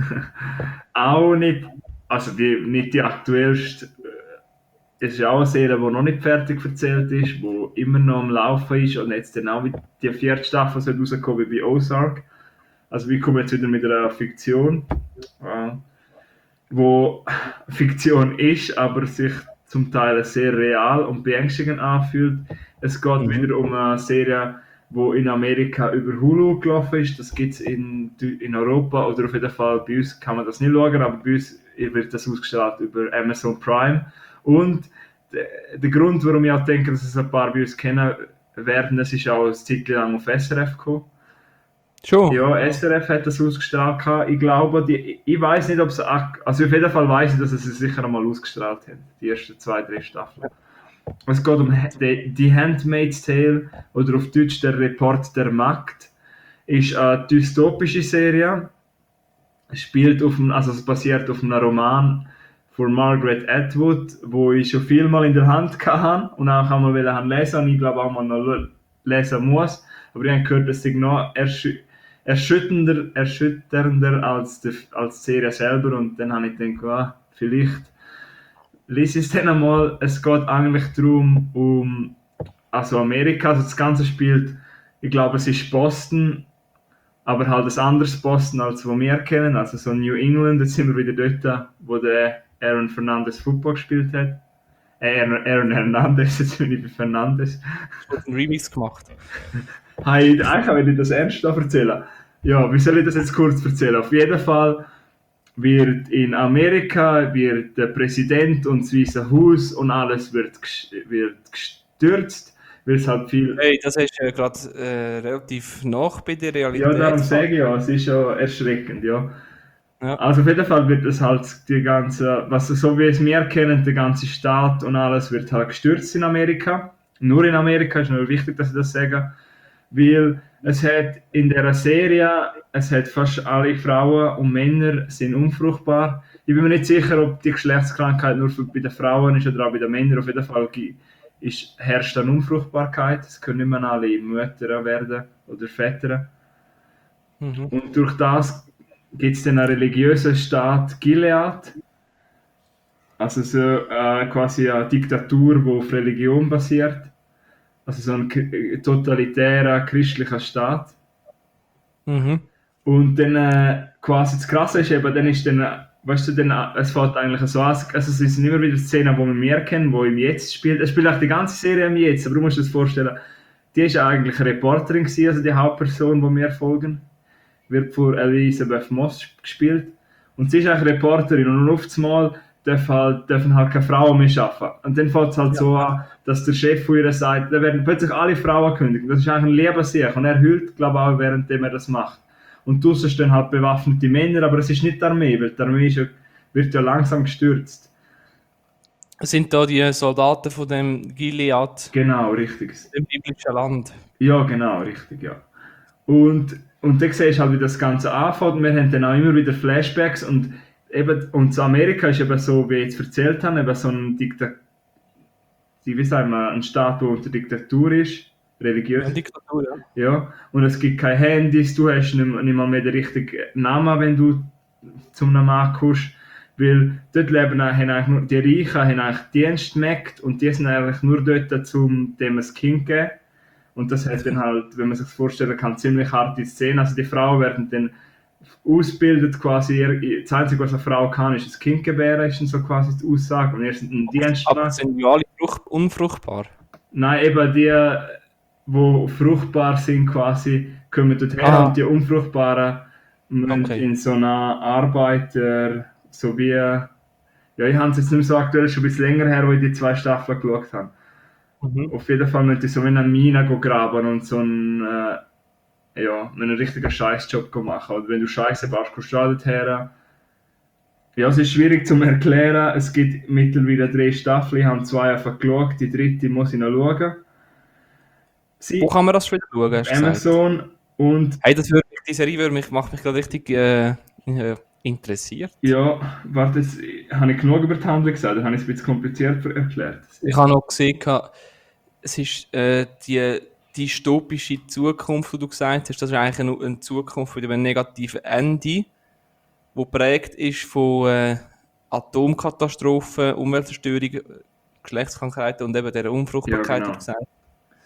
Auch nicht, also die, nicht die aktuellste, äh, es ist auch eine Serie, die noch nicht fertig erzählt ist, die immer noch am Laufen ist und jetzt dann auch mit die vierte Staffel soll rauskommen wie bei Ozark. Also wir kommen jetzt wieder mit einer Fiktion. Äh, wo Fiktion ist, aber sich zum Teil sehr real und beängstigend anfühlt. Es geht Mhm. wieder um eine Serie, wo in Amerika über Hulu gelaufen ist. Das gibt es in, in Europa oder auf jeden Fall bei uns kann man das nicht schauen, aber bei uns wird das ausgestrahlt über Amazon Prime. Und der, der Grund, warum ich auch denke, dass es ein paar bei uns kennen werden, das ist auch eine Zeit lang auf S R F gekommen. Schon? Ja, S R F hat das ausgestrahlt. gehabt. Ich glaube, die, ich weiß nicht, ob es. Also auf jeden Fall weiß ich, dass es sicher einmal ausgestrahlt hat. Die ersten zwei, drei Staffeln. Es geht um die, die Handmaid's Tale oder auf Deutsch der Report der Magd. Ist eine dystopische Serie. Spielt auf einem, also es basiert auf einem Roman von Margaret Atwood, wo ich schon viel mal in der Hand hatte und auch einmal lesen und ich glaube auch mal noch lesen muss. Aber ich habe gehört, es ist noch erschü erschütternder, erschütternder als die, als die Serie selber und dann habe ich gedacht, ah, vielleicht lese ich es dann einmal. Es geht eigentlich darum, um also Amerika, also das Ganze spielt, ich glaube es ist Boston, aber halt ein anderes Boston, als was wir kennen, also so New England, jetzt sind wir wieder dort, wo der Aaron Fernandez Football gespielt hat. Äh, Aaron Hernandez, jetzt bin ich bei Fernandez. Du hast einen Remix gemacht. Hey, eigentlich will ich das ernst erzählen. Ja, wie soll ich das jetzt kurz erzählen? Auf jeden Fall wird in Amerika wird der Präsident und das Weiße Haus und alles wird, wird gestürzt, weil es halt viel... Hey, das ist ja gerade äh, relativ nah bei der Realität. Ja, darum sage ich ja, es ist ja erschreckend, ja. Ja. Also auf jeden Fall wird es halt die ganze, was so wie es wir kennen, der ganze Staat und alles wird halt gestürzt in Amerika. Nur in Amerika ist nur wichtig, dass ich das sage, weil es hat in der Serie, es hat fast alle Frauen und Männer sind unfruchtbar. Ich bin mir nicht sicher, ob die Geschlechtskrankheit nur bei den Frauen ist oder auch bei den Männern. Auf jeden Fall ist, herrscht eine Unfruchtbarkeit. Es können nicht mehr alle Mütter werden oder Väter. Mhm. Und durch das gibt es dann einen religiösen Staat Gilead. Also so äh, quasi eine Diktatur, die auf Religion basiert. Also so ein totalitärer christlicher Staat. Mhm. Und dann äh, quasi das Krasse ist eben, dann ist dann, weißt du, dann, es fällt eigentlich so an, also es sind immer wieder Szenen, die wir mehr kennen, die im Jetzt spielt. Es spielt auch die ganze Serie im Jetzt, aber du musst dir das vorstellen, die ist eigentlich eine Reporterin gewesen, also die Hauptperson, die wir folgen, wird von Elisabeth Moss gespielt. Und sie ist eigentlich Reporterin und auf einmal dürfen halt, dürfen halt keine Frauen mehr arbeiten. Und dann fängt es halt ja. so an, dass der Chef von ihr sagt, da werden plötzlich alle Frauen kündigen. Das ist eigentlich ein Lebenssieg. Und er heult, glaube ich, auch, währenddem er das macht. Und draussen stehen halt bewaffnete Männer, aber es ist nicht die Armee, weil die Armee ist ja, wird ja langsam gestürzt. Sind da die Soldaten von dem Gilead? Genau, richtig. Dem biblischen Land. Ja, genau, richtig, ja. Und, und dann siehst du halt, wie das Ganze anfängt. Wir haben dann auch immer wieder Flashbacks und eben, und Amerika ist eben so, wie ich jetzt erzählt habe, eben so ein Diktatur, wie sagen wir, ein Staat, der unter Diktatur ist, religiös. Eine Diktatur, ja. Ja, und es gibt keine Handys, du hast nicht, nicht mal mehr den richtigen Namen, wenn du zum Namen kommst, weil dort leben haben eigentlich nur, die Reichen haben eigentlich Dienstmägde und die sind eigentlich nur dort, um dem ein Kind zu geben. Und das hat dann halt, wenn man sich das vorstellen kann, ziemlich harte Szene. Also die Frauen werden dann ausgebildet quasi, das Einzige, was eine Frau kann, ist ein Kind gebären, ist dann so quasi die Aussage. Und erst ein Dienstmann. Aber sind die alle unfruchtbar? Nein, eben die, die fruchtbar sind quasi, kommen dorthin Ah. und die Unfruchtbaren müssen Okay. in so einer Arbeiter, so wie, ja, ich habe es jetzt nicht mehr so aktuell, schon ein bisschen länger her, wo ich die zwei Staffeln geschaut habe. Mhm. Auf jeden Fall müssen die so wie eine Mine graben und so einen, äh, ja, einen richtigen Scheißjob machen. Und wenn du Scheiße baust, kommst du auch dorthin. Ja, es ist schwierig zu erklären. Es gibt mittlerweile drei Staffeln, ich habe zwei einfach geschaut, die dritte muss ich noch schauen. Sie, Wo kann man das schon wieder schauen, hast du gesagt? Amazon und... Hey, das würde mich, die Serie würde mich, macht mich gerade richtig äh, äh, interessiert. Ja, warte, jetzt, habe ich genug über die Handlung gesagt? Dann habe ich es ein bisschen kompliziert erklärt. Ich habe noch gesehen, es ist äh, die dystopische Zukunft, die du gesagt hast, das ist eigentlich eine, eine Zukunft mit einem negativen Ende, die geprägt ist von äh, Atomkatastrophen, Umweltzerstörung, Geschlechtskrankheiten und eben dieser Unfruchtbarkeit, Ja, genau. die du gesagt hast.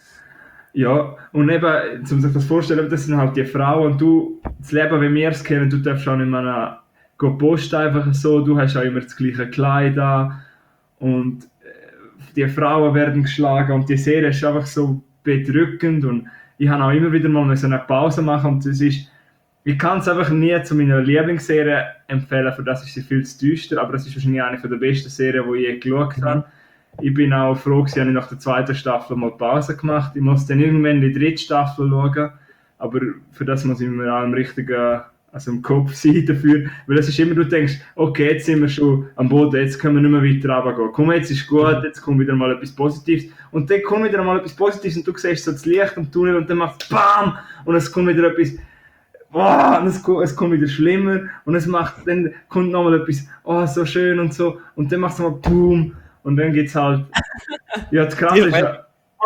Ja, und eben, um sich das vorzustellen, das sind halt die Frauen und du, das Leben, wie wir es kennen, du darfst auch nicht mehr geht die Post einfach so, du hast auch immer das gleiche Kleid an und äh, die Frauen werden geschlagen und die Serie ist einfach so bedrückend und ich habe auch immer wieder mal so eine Pause machen und es ist, ich kann es einfach nie zu meiner Lieblingsserie empfehlen, für das ist sie viel zu düster, aber es ist wahrscheinlich eine der besten Serien, die ich je geschaut habe. Ich bin auch froh, dass ich nach der zweiten Staffel mal Pause gemacht. Ich muss dann irgendwann die dritte Staffel schauen, aber für das muss ich mir auch im richtigen, also im Kopf sein dafür, weil es ist immer, du denkst, okay, jetzt sind wir schon am Boden, jetzt können wir nicht mehr weiter runtergehen. Komm, jetzt ist gut, jetzt kommt wieder mal etwas Positives und dann kommt wieder mal etwas Positives und du siehst so das Licht am Tunnel und dann macht es BAM und es kommt wieder etwas, boah, und es, es kommt wieder schlimmer und es macht, dann kommt nochmal etwas, oh, so schön und so und dann macht es mal BOOM und dann geht's halt, ja, das Krasse ist halt,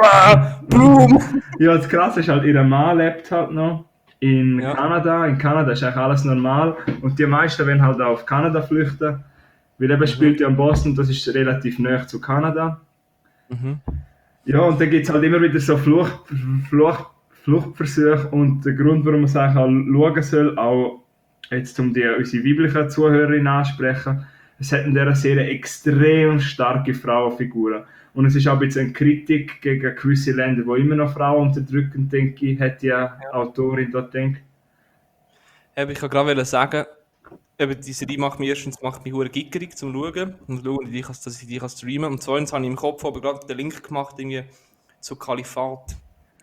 ja, das Krasse ist halt, ihr Mann lebt halt noch in Ja. Kanada. In Kanada ist eigentlich alles normal und die meisten wollen halt auch auf Kanada flüchten, weil eben spielt ja in Boston, das ist relativ nahe zu Kanada. Mhm. Ja, und dann gibt es halt immer wieder so Flucht, Flucht, Fluchtversuche und der Grund, warum man es eigentlich auch schauen soll, auch jetzt um die, unsere weiblichen Zuhörerinnen ansprechen, es hat in dieser Serie extrem starke Frauenfiguren. Und es ist auch ein bisschen eine Kritik gegen gewisse Länder, wo immer noch Frauen unterdrücken, denke ich, hat die ja. Autorin dort gedacht. Eben, ich kann gerade sagen, eben die Serie macht mich erstens macht mich hure gickerig zum Schauen und schauen, wie ich, dass ich die kann streamen. Und zweitens habe ich im Kopf aber gerade den Link gemacht irgendwie zu Kalifat.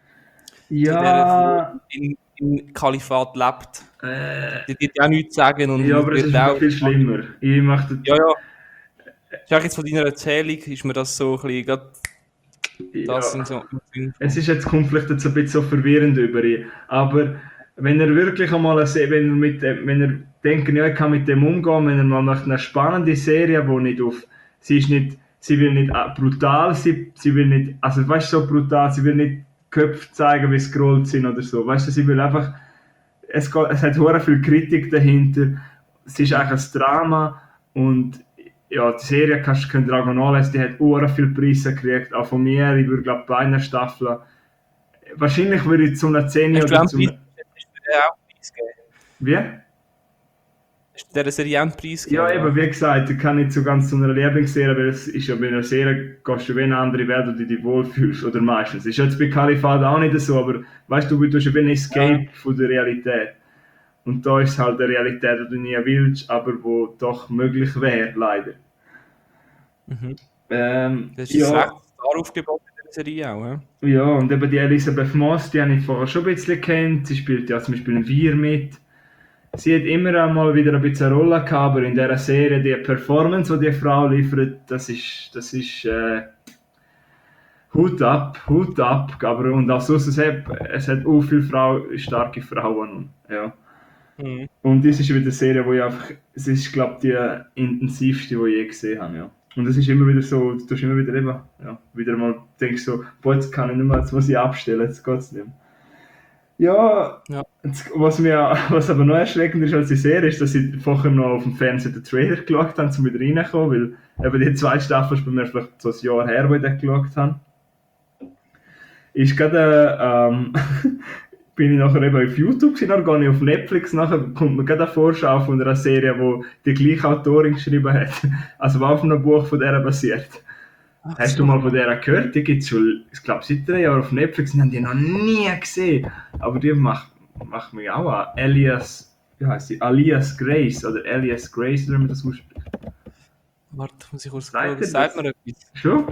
Ja. In, in Kalifat lebt. Äh, Die wird ja auch nichts sagen. Und ja, aber es ist noch viel schlimmer. Ich mache ja, ja. Ist auch jetzt von deiner Erzählung, ist mir das so ein bisschen, grad, das ja. sind so... Es ist jetzt, kommt vielleicht jetzt ein bisschen so verwirrend über ihn, aber wenn er wirklich einmal eine, wenn er mit dem, wenn er denkt, ja, ich kann mit dem umgehen, wenn er mal nach einer spannenden Serie, wo nicht auf, sie ist nicht, sie will nicht brutal, sie, sie will nicht, also weißt du, so brutal, sie will nicht Köpfe zeigen, wie scrollt sind oder so, weißt du, sie will einfach, es, geht, es hat sehr viel Kritik dahinter, es ist eigentlich ein Drama und ja, die Serie kannst, könnt ihr auch nachlesen, die hat sehr viele Preise gekriegt, auch von mir, ich würde glaube bei einer Staffel, wahrscheinlich würde ich zu einer zehn oder zu einer... Wie? Ist der Serie auch einen Preis gegeben? Ja, eben, wie gesagt, ich kann nicht so ganz zu einer Lieblingsserie, weil es ist ja bei einer Serie, gehst du wie eine andere Welt, wo du dich wohlfühlst, oder meistens. Ist jetzt bei Kalifat auch nicht so, aber weißt du, du tust ja wie ein Escape ja. von der Realität. Und da ist halt eine Realität, die du nie willst, aber wo doch möglich wäre, leider. Mhm. Ähm, das ist ja. Ein Star-Aufgebot in der Serie auch, ja? Ja, und eben die Elisabeth Moss, die habe ich vorher schon ein bisschen kennt. Sie spielt ja zum Beispiel in Wir mit. Sie hat immer einmal wieder ein bisschen eine Rolle gehabt, aber in dieser Serie, die Performance, die die Frau liefert, das ist, das ist äh, Hut ab, Hut ab. Aber und auch sonst, es hat, es hat auch viele Frauen, starke Frauen. Ja. Mhm. Und das ist wieder eine Serie, wo ich einfach, es ist, glaube ich, die intensivste, die ich je gesehen habe. Ja. Und es ist immer wieder so, du tust immer wieder eben, ja, wieder mal denkst so, boah, jetzt kann ich nicht mehr, jetzt muss ich abstellen, jetzt geht es nicht mehr. Ja, ja. Jetzt, was, mir, was aber noch erschreckender ist als die Serie, ist, dass ich vorher noch auf dem Fernsehen den Trailer geschaut habe, um wieder reinzukommen, weil eben die zweite Staffel ist bei mir vielleicht so ein Jahr her, wo ich den geschaut habe. Ist gerade, ähm, bin ich nachher eben auf YouTube gewesen, dann gehe ich auf Netflix, nachher kommt mir gerade eine Vorschau von einer Serie, wo die gleiche Autorin geschrieben hat, also auf einem Buch von der basiert. Ach, hast so. Du mal von der gehört? Die gibt es schon, ich glaube, seit drei Jahren auf Netflix, die haben die noch nie gesehen, aber die macht, macht mich auch an. Alias, wie heißt die? Alias Grace, oder Alias Grace, wie man das ausspricht. Warte, muss ich kurz gucken, sagt mir etwas. Schon?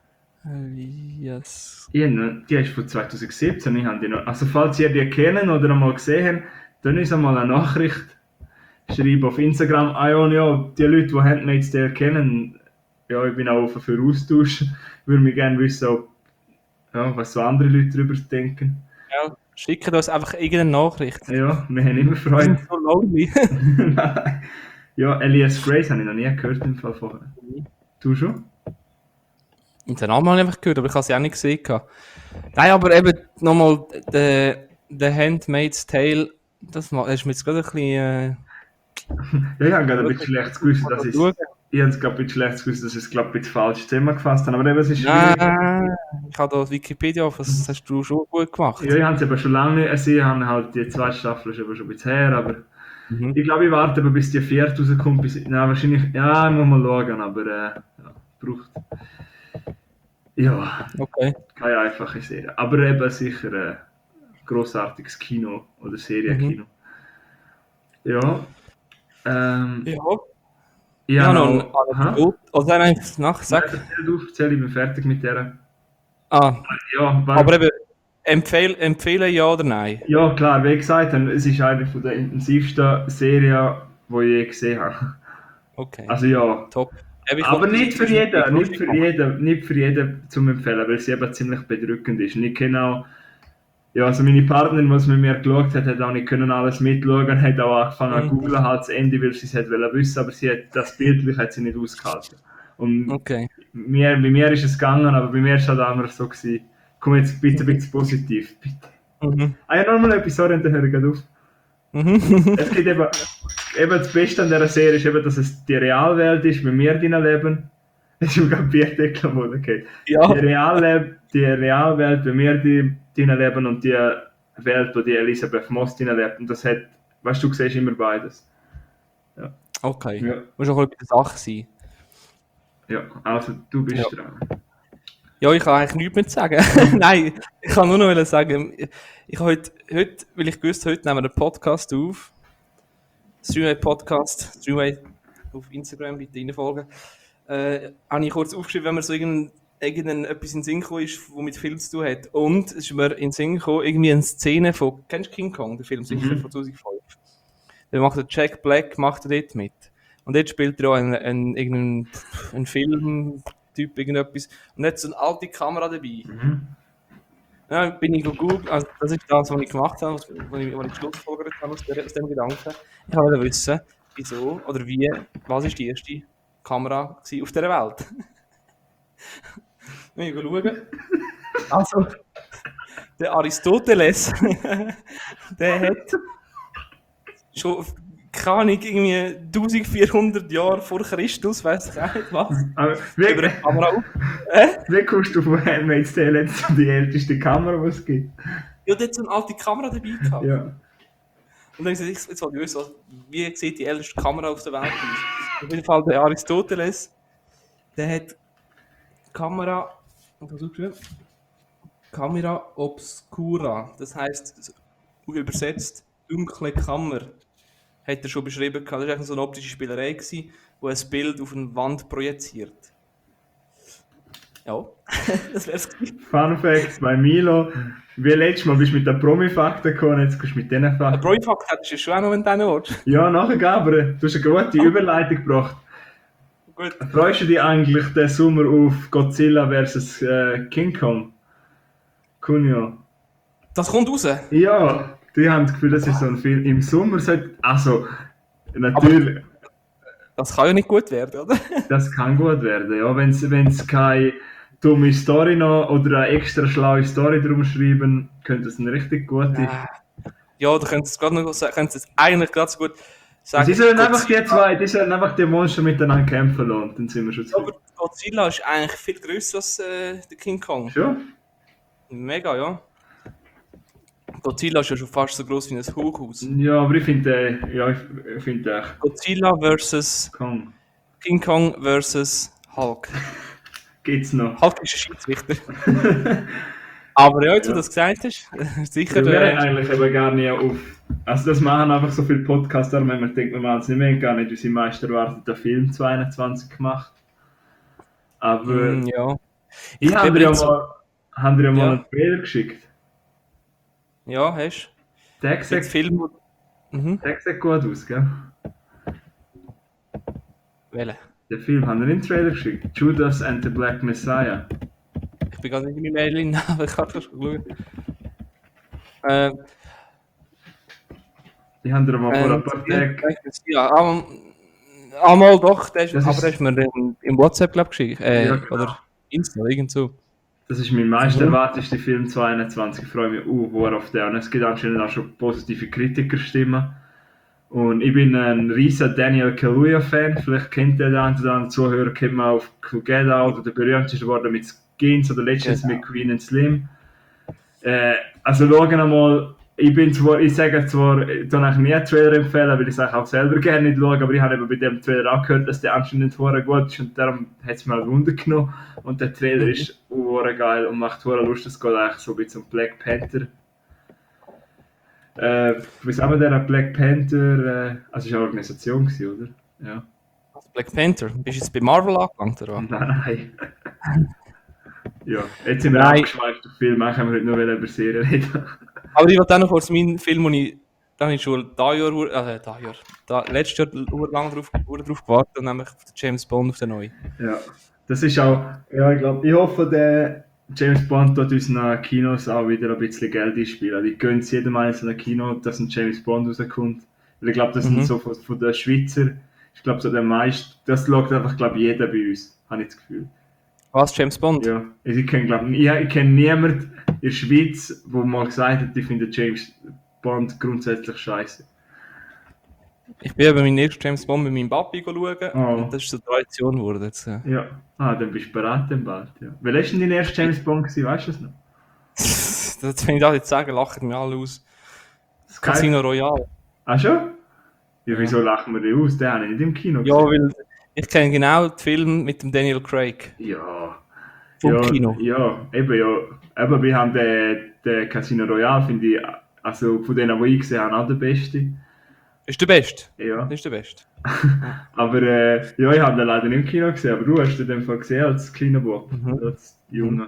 Alias. Ja, die ist von zwanzig siebzehn, ich habe die noch. Also falls ihr die kennen oder einmal gesehen habt, dann uns einmal eine Nachricht schreiben auf Instagram. Ah ja, ja, die Leute, die Handmaid's Tale kennen, ja, ich bin auch offen für Austausch. Würde mich gerne wissen, ob, ja, was so andere Leute darüber denken. Ja, schickt uns einfach irgendeine Nachricht. Ja, wir haben immer Freude. Wir sind so lonely. Ja, Alias Grace habe ich noch nie gehört im Fall vorher. Du schon? Und den Namen habe ich einfach gehört, aber ich habe sie auch nicht gesehen. Nein, aber eben nochmal, The, The Handmaid's Tale, das ist mir jetzt gerade ein bisschen... Äh, ja, ich habe gerade ein bisschen schlecht gewusst, dass ich... Ich habe es gerade ein bisschen schlecht gewusst, dass ich es glaube ich ein bisschen falsch zusammengefasst habe, aber eben, es ist schwierig. Nein, ich habe da Wikipedia auf, das hast du schon gut gemacht. Ja, ich habe es aber schon lange nicht gesehen, ich habe halt die zweite Staffel schon, schon ein bisschen her, aber Mhm. Ich glaube, ich warte aber bis die vierte rauskommt. Bis, nein, wahrscheinlich, ja, ich muss mal schauen, aber äh, ja, braucht. Ja, Okay. keine einfache Serie. Aber eben sicher ein grossartiges Kino oder Mhm. Serienkino. Ja, ähm, Ja. ich Ich habe habe noch eine noch. Hä? Anekdote. Oder nein, nach, Nein, sag. erzähl du, erzähl, ich bin fertig mit der. Ah, Ja, aber weil, eben, empfehl, empfehlen ja oder nein? ja klar, wie gesagt, es ist eine von der intensivsten Serien, die ich je gesehen habe. Okay, Also ja, top. Eben, ich aber wollte, nicht du für hast es jeden, nicht lustig für gemacht. jeden, nicht für jeden zum Empfehlen, weil sie eben ziemlich bedrückend ist. Und ich kenne auch, ja, also meine Partnerin, die es mit mir geschaut hat, hat auch nicht können alles mitschauen, hat auch angefangen zu Mhm. googeln, halt das Ende, weil sie es hat wollen wissen, aber sie hat, das Bildlich hat sie nicht ausgehalten. Und Okay. mir, bei mir ist es gegangen, aber bei mir war es halt immer so gewesen, komm jetzt bitte ein bisschen positiv, bitte. Mhm. Ah ja, nochmal etwas, sorry, und dann höre ich gleich auf. Mhm. Es gibt eben, eben das Beste an dieser Serie ist eben, dass es die Realwelt ist, wie wir drin leben. Es ist gerade Bierdeckel am Boden geht. Die, Ja. Realleb die Realwelt, wie wir die drin leben und die Welt, wo die Elisabeth Moss drin lebt. Und das hat, weißt du, du siehst immer beides. Ja. Okay. Ja, Muss auch ein bisschen Sache sein. ja. Also du Ja. bist dran. Ja, ich kann eigentlich nichts mehr sagen. Nein, ich kann nur noch sagen, ich habe heute, heute, weil ich gewusst heute nehmen wir einen Podcast auf. Streamway Podcast, Streamway auf Instagram, bitte reinfolgen. Äh, habe ich kurz aufgeschrieben, wenn mir so irgendein, irgendein etwas in den Sinn gekommen ist, das mit Film zu tun hat. Und es ist mir in den Sinn gekommen, irgendwie eine Szene von, kennst du King Kong, der Film sicher, von Mhm. zweitausendfünf? Da macht der Jack Black, macht er dort mit. Und dort spielt er auch einen, einen, irgendeinen einen Filmtyp, irgendetwas. Und hat so eine alte Kamera dabei. Mhm. Ja, bin ich gegoogelt, also das ist das, was ich gemacht habe, was, was ich, was ich geschlussfolgert habe aus, der, aus dem Gedanken. Ich wollte wissen, wieso oder wie, was ist die erste Kamera gewesen auf dieser Welt? Wenn ich schauen. Also, der Aristoteles, der hat schon, keine Ahnung, irgendwie eintausendvierhundert Jahre vor Christus, weiss ich auch nicht was, Aber über wie, eine Kamera auf. Äh? wie kommst du von Handmaid's Tale jetzt zu die älteste Kamera, die es gibt? Ja, der hat so eine alte Kamera dabei gehabt. Ja. Und dann habe ich gesagt, jetzt wollte ich wissen, wie sieht die älteste Kamera auf der Welt aus? Auf jeden Fall der Aristoteles, der hat Kamera, was hast du geschrieben? Camera obscura, das heisst, übersetzt, dunkle Kammer, hat er schon beschrieben. Das war eigentlich so eine optische Spielerei, die ein Bild auf eine Wand projiziert. Ja, das wäre es. Fun Fact bei Milo. Wie letztes Mal bist du mit den Promi-Fakten gekommen, jetzt kommst du mit diesen Ein Fakten. Pro-Fakt hättest du schon auch noch, wenn du den willst. Ja, nachher gell, aber du hast eine gute Überleitung gebracht. Gut. Freust du dich eigentlich den Sommer auf Godzilla versus äh, King Kong? Kunio. Das kommt raus. Ja, die haben das Gefühl, das ist so ein Film. Im Sommer sollte. Also, Aber natürlich, das kann ja nicht gut werden, oder? das kann gut werden. Ja, wenn es keine dumme Story noch oder eine extra schlaue Story drum schreiben, könnte es eine richtig gute. Ja, ja da könntest du es gerade noch sagen, könntest du es eigentlich gerade so gut sagen. Sie sollen einfach Godzilla, die zwei, die sollen einfach die Monster miteinander kämpfen lassen, und dann sind wir schon aber zufrieden. Godzilla ist eigentlich viel grösser als äh, der King Kong. Schon? Mega, ja. Godzilla ist ja schon fast so groß wie ein Hochhaus. Ja, aber ich finde, äh, ja, ich, ich finde echt Godzilla versus Kong. King Kong versus Hulk. Geht's noch? Hulk ist ein Schiedsrichter. Aber ja, jetzt, wo Ja. du das gesagt hast, sicher. Ja, wir Äh, haben eigentlich eben gar nicht auf. Also, das machen einfach so viele Podcaster, wenn man denkt, wir machen es nicht mehr, gar nicht unseren meist erwarteten Film zwanzig einundzwanzig gemacht. Aber mm, ja. ich, Ich habe bin dir ja jetzt so. mal, haben dir ja mal Ja. einen Trailer geschickt. Ja, hast Der du. Jetzt sieht, Film. Mhm. der sieht gut aus, gell? Welchen? Der Film haben wir einen Trailer geschickt. Judas and the Black Messiah. Ich bin gerade nicht in meinem Mail, aber ich kann das schon schauen. Äh, Die haben dir mal vor äh, ein paar Tagen. ja, aber, einmal doch, der ist, Das aber ist- der ist mir im, im WhatsApp, glaube ich, geschickt. Äh, Ja, genau. Oder Insta, irgend so. Das ist mein meist Mhm. erwartetster Film zwanzig einundzwanzig. Ich freue mich uh, auf den. Und es gibt anscheinend auch schon positive Kritikerstimmen. Und ich bin ein riesiger Daniel Kaluuya-Fan. Vielleicht kennt ihr den einen oder anderen Zuhörer, kennt man auf Get Out oder berühmt ist geworden mit Skins oder letztens Genau. mit Queen and Slim. Äh, also schauen einmal, ich bin zwar, ich sage zwar, ich kann eigentlich nie einen Trailer empfehlen, weil ich es auch selber gerne nicht schaue, aber ich habe eben bei dem Trailer auch gehört, dass der anscheinend vorher gut ist und darum hat es mir halt Wunder genommen. Und der Trailer Mhm. ist hure geil und macht hure Lust, es geht eigentlich so ein bisschen um Black Panther. Äh, wie sagen wir der Black Panther, äh, also es war eine Organisation, gewesen, oder? Ja. Black Panther. Bist du jetzt bei Marvel angelangt, oder was? Nein. Ja, jetzt sind wir Nein. abgeschweift auf Film, machen wir heute nur über Serien reden. Aber ich wollte auch noch kurz meinen Film, den ich, da habe ich schon da Jahr, äh, da Jahr, da, letztes Jahr lang drauf, drauf gewartet, nämlich auf den James Bond, auf den neuen. Ja, das ist auch, ja, ich glaube, ich hoffe, der James Bond tut unseren Kinos auch wieder ein bisschen Geld einspielen. Ich gönne es jedem einzelnen Kino, dass ein James Bond rauskommt. Weil ich glaube, das sind Mhm. so von, von den Schweizer, ich glaube, so der meiste, das schaut einfach, glaube ich, jeder bei uns, habe ich das Gefühl. Was, James Bond? Ja, also ich kenne, glaube ich, ich kenne niemanden in der Schweiz, der mal gesagt hat, ich finde James Bond grundsätzlich scheiße. Ich bin eben meinen ersten James Bond mit meinem Papi schauen Oh. und das ist so Tradition geworden. Jetzt, äh. Ja, ah, dann bist du bereit dann bald. Ja. Wer war denn dein erster James Bond gewesen, weißt du das noch? Das, wenn ich das jetzt sage, lachen mich alle aus. Das Casino Royale. Ah schon? Ja, wieso lachen wir die aus? Den habe ich nicht im Kino Ja, gesehen. weil ich kenne genau den Film mit dem Daniel Craig Ja. vom Ja, Kino. ja, eben ja. Eben, wir haben den, den Casino Royale, finde ich, also von denen, die ich gesehen habe, auch der beste. Ist der Beste? Ja. Ist der Beste. Aber äh, ja, ich habe den leider nicht im Kino gesehen, aber du hast den in dem Fall gesehen als kleiner Bub, Mhm. als Junge.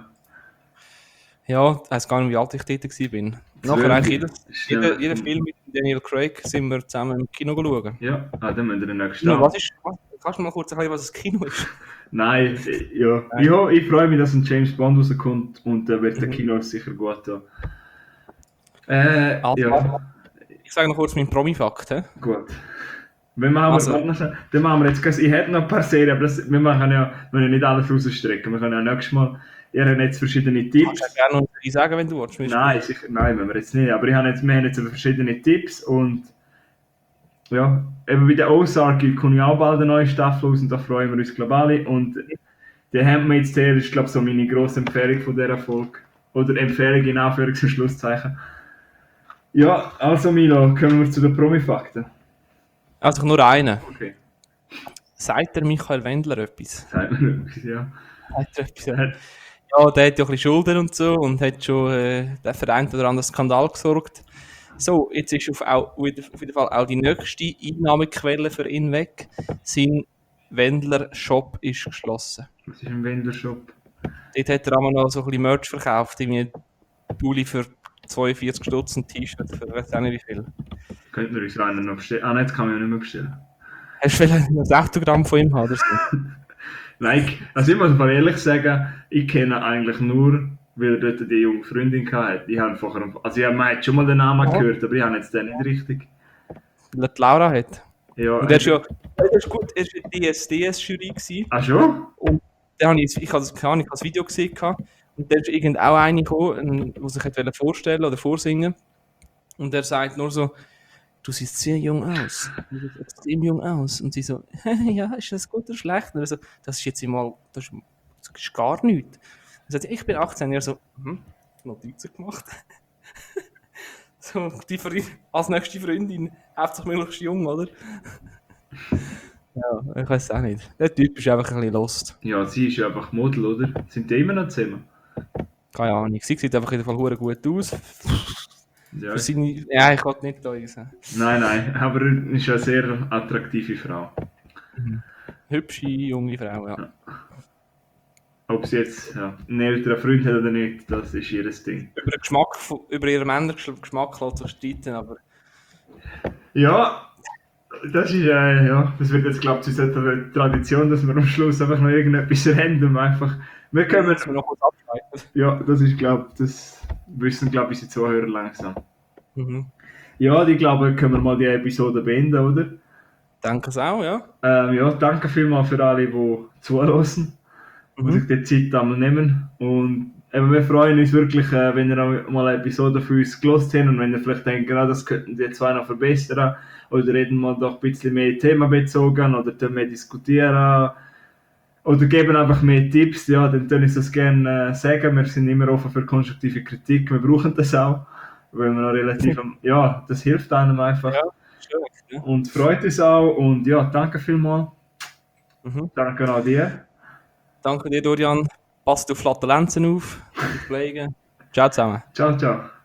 Ja, ich weiß gar nicht, wie alt ich dort war. Nachher eigentlich jeder, jeder, jeder Film mit Daniel Craig sind wir zusammen im Kino geschaut. Ja, ah, dann müssen wir den nächsten Kino, was ist, was, kannst du mal kurz erklären, was das Kino ist? Nein, ja. Ich, ho- ich freue mich, dass ein James Bond rauskommt und da wird der Kino sicher gut tun. Äh, Also, ja, Ich sage noch kurz meinen Promi-Fakt. hä? gut. Wenn wir haben, Also- warte noch schnell, dann machen wir jetzt, kein- ich hätte noch ein paar Serien, aber das, wir machen ja, wir können ja nicht alles rausstrecken. Wir können ja nächstes Mal, ihr habt jetzt verschiedene Kannst du Tipps. ja gerne noch eine sagen, wenn du willst. Mir ist Nein, sicher, nein, wenn wir jetzt nicht. Aber ich habe jetzt, wir haben jetzt verschiedene Tipps und ja, eben bei der Ozark kommt ja auch bald eine neue Staffel raus und da freuen wir uns, glaube ich, alle. Und der Handmaid's Tale ist, glaube ich, so meine grosse Empfehlung von dieser Folge. Oder Empfehlung in Anführungs- und Schlusszeichen. Ja, also Milo, kommen wir zu den Promi-Fakten. Also nur einen. Okay, Sagt der Michael Wendler etwas? sagt mir etwas, ja. Sagt er etwas? Ja, Ja, der hat ja ein bisschen Schulden und so und hat schon äh, der für den einen oder anderen Skandal gesorgt. So, jetzt ist auf, auch, auf jeden Fall auch die nächste Einnahmequelle für ihn weg. Sein Wendler-Shop ist geschlossen. Was ist ein Wendler-Shop? Dort hat er auch noch so ein bisschen Merch verkauft, irgendwie Pulli für zweiundvierzig Stutz und T-Shirt für weiß auch nicht wie viel. Könnten wir uns einen noch bestellen? Ah, nein, jetzt kann man ja nicht mehr bestellen. Hast du vielleicht ein Autogramm von ihm haben oder so? Nein, ich- also ich muss mal ehrlich sagen, ich kenne eigentlich nur, weil er dort die junge Freundin hatte. Ich habe vorher, also ich habe man hat schon mal den Namen Ja. gehört, aber ich habe jetzt den nicht richtig. Weil er die Laura hat. Ja, Und er ist ja, er ist gut, er war in der D S D S-Jury gewesen. Ah schon? Und dann habe ich, ich habe das, keine Ahnung, ich habe das Video gesehen gehabt. Und dann ist irgend auch einer gekommen, der sich hat vorstellen oder vorsingen. Und er sagt nur so, du siehst sehr jung aus. Du siehst extrem jung aus. Und sie so, ja, ist das gut oder schlecht? Und er so, das ist jetzt mal, das ist, das ist gar nichts. Er sagt, ich bin achtzehn. Er so, hm, Notizen gemacht. So, die Freundin, als nächste Freundin, hauptsächlich möglichst jung, oder? Ja, ich weiß auch nicht. Der Typ ist einfach ein bisschen lost. Ja, sie ist ja einfach Model, oder? Sind die immer noch zusammen? Keine Ahnung. Sie sieht einfach in dem Fall verdammt gut aus. Ja. Für seine, ja, ich kann nicht da sagen. Nein, nein, aber sie ist eine sehr attraktive Frau. Hübsche, junge Frau, ja. Ob sie jetzt ja, einen älteren Freund hat oder nicht, das ist ihr Ding. Über den Geschmack, von- über ihren Männergeschmack lässt sich streiten, aber Ja, das ist äh, ja, das wird jetzt glaube ich so eine Tradition, dass wir am Schluss einfach noch irgendetwas random einfach. Wir können, müssen wir noch kurz abschalten. ja, das ist glaube das wissen glaube ich unsere Zuhörer langsam. Mhm. Ja, ich glaube, können wir mal die Episode beenden, oder? Denke es auch, ja. Ähm, ja, danke vielmals für alle, die zuhören, die Mhm. sich die Zeit einmal nehmen. Und eben, wir freuen uns wirklich, äh, wenn ihr auch mal eine Episode für uns gelost habt und wenn ihr vielleicht denkt, ah, das könnten die zwei noch verbessern oder reden mal doch ein bisschen mehr themenbezogen oder tun mehr diskutieren oder geben einfach mehr Tipps, ja, dann können ich das gerne äh, sagen. Wir sind immer offen für konstruktive Kritik, wir brauchen das auch. weil wir noch relativ am, ja, das hilft einem einfach Ja, schön. Ja. und freut uns auch und ja, danke vielmals. Mhm. Danke auch dir. Danke dir, Dorian. Passt auf Flatulenzen auf, die pflegen. Ciao zusammen. Ciao, ciao.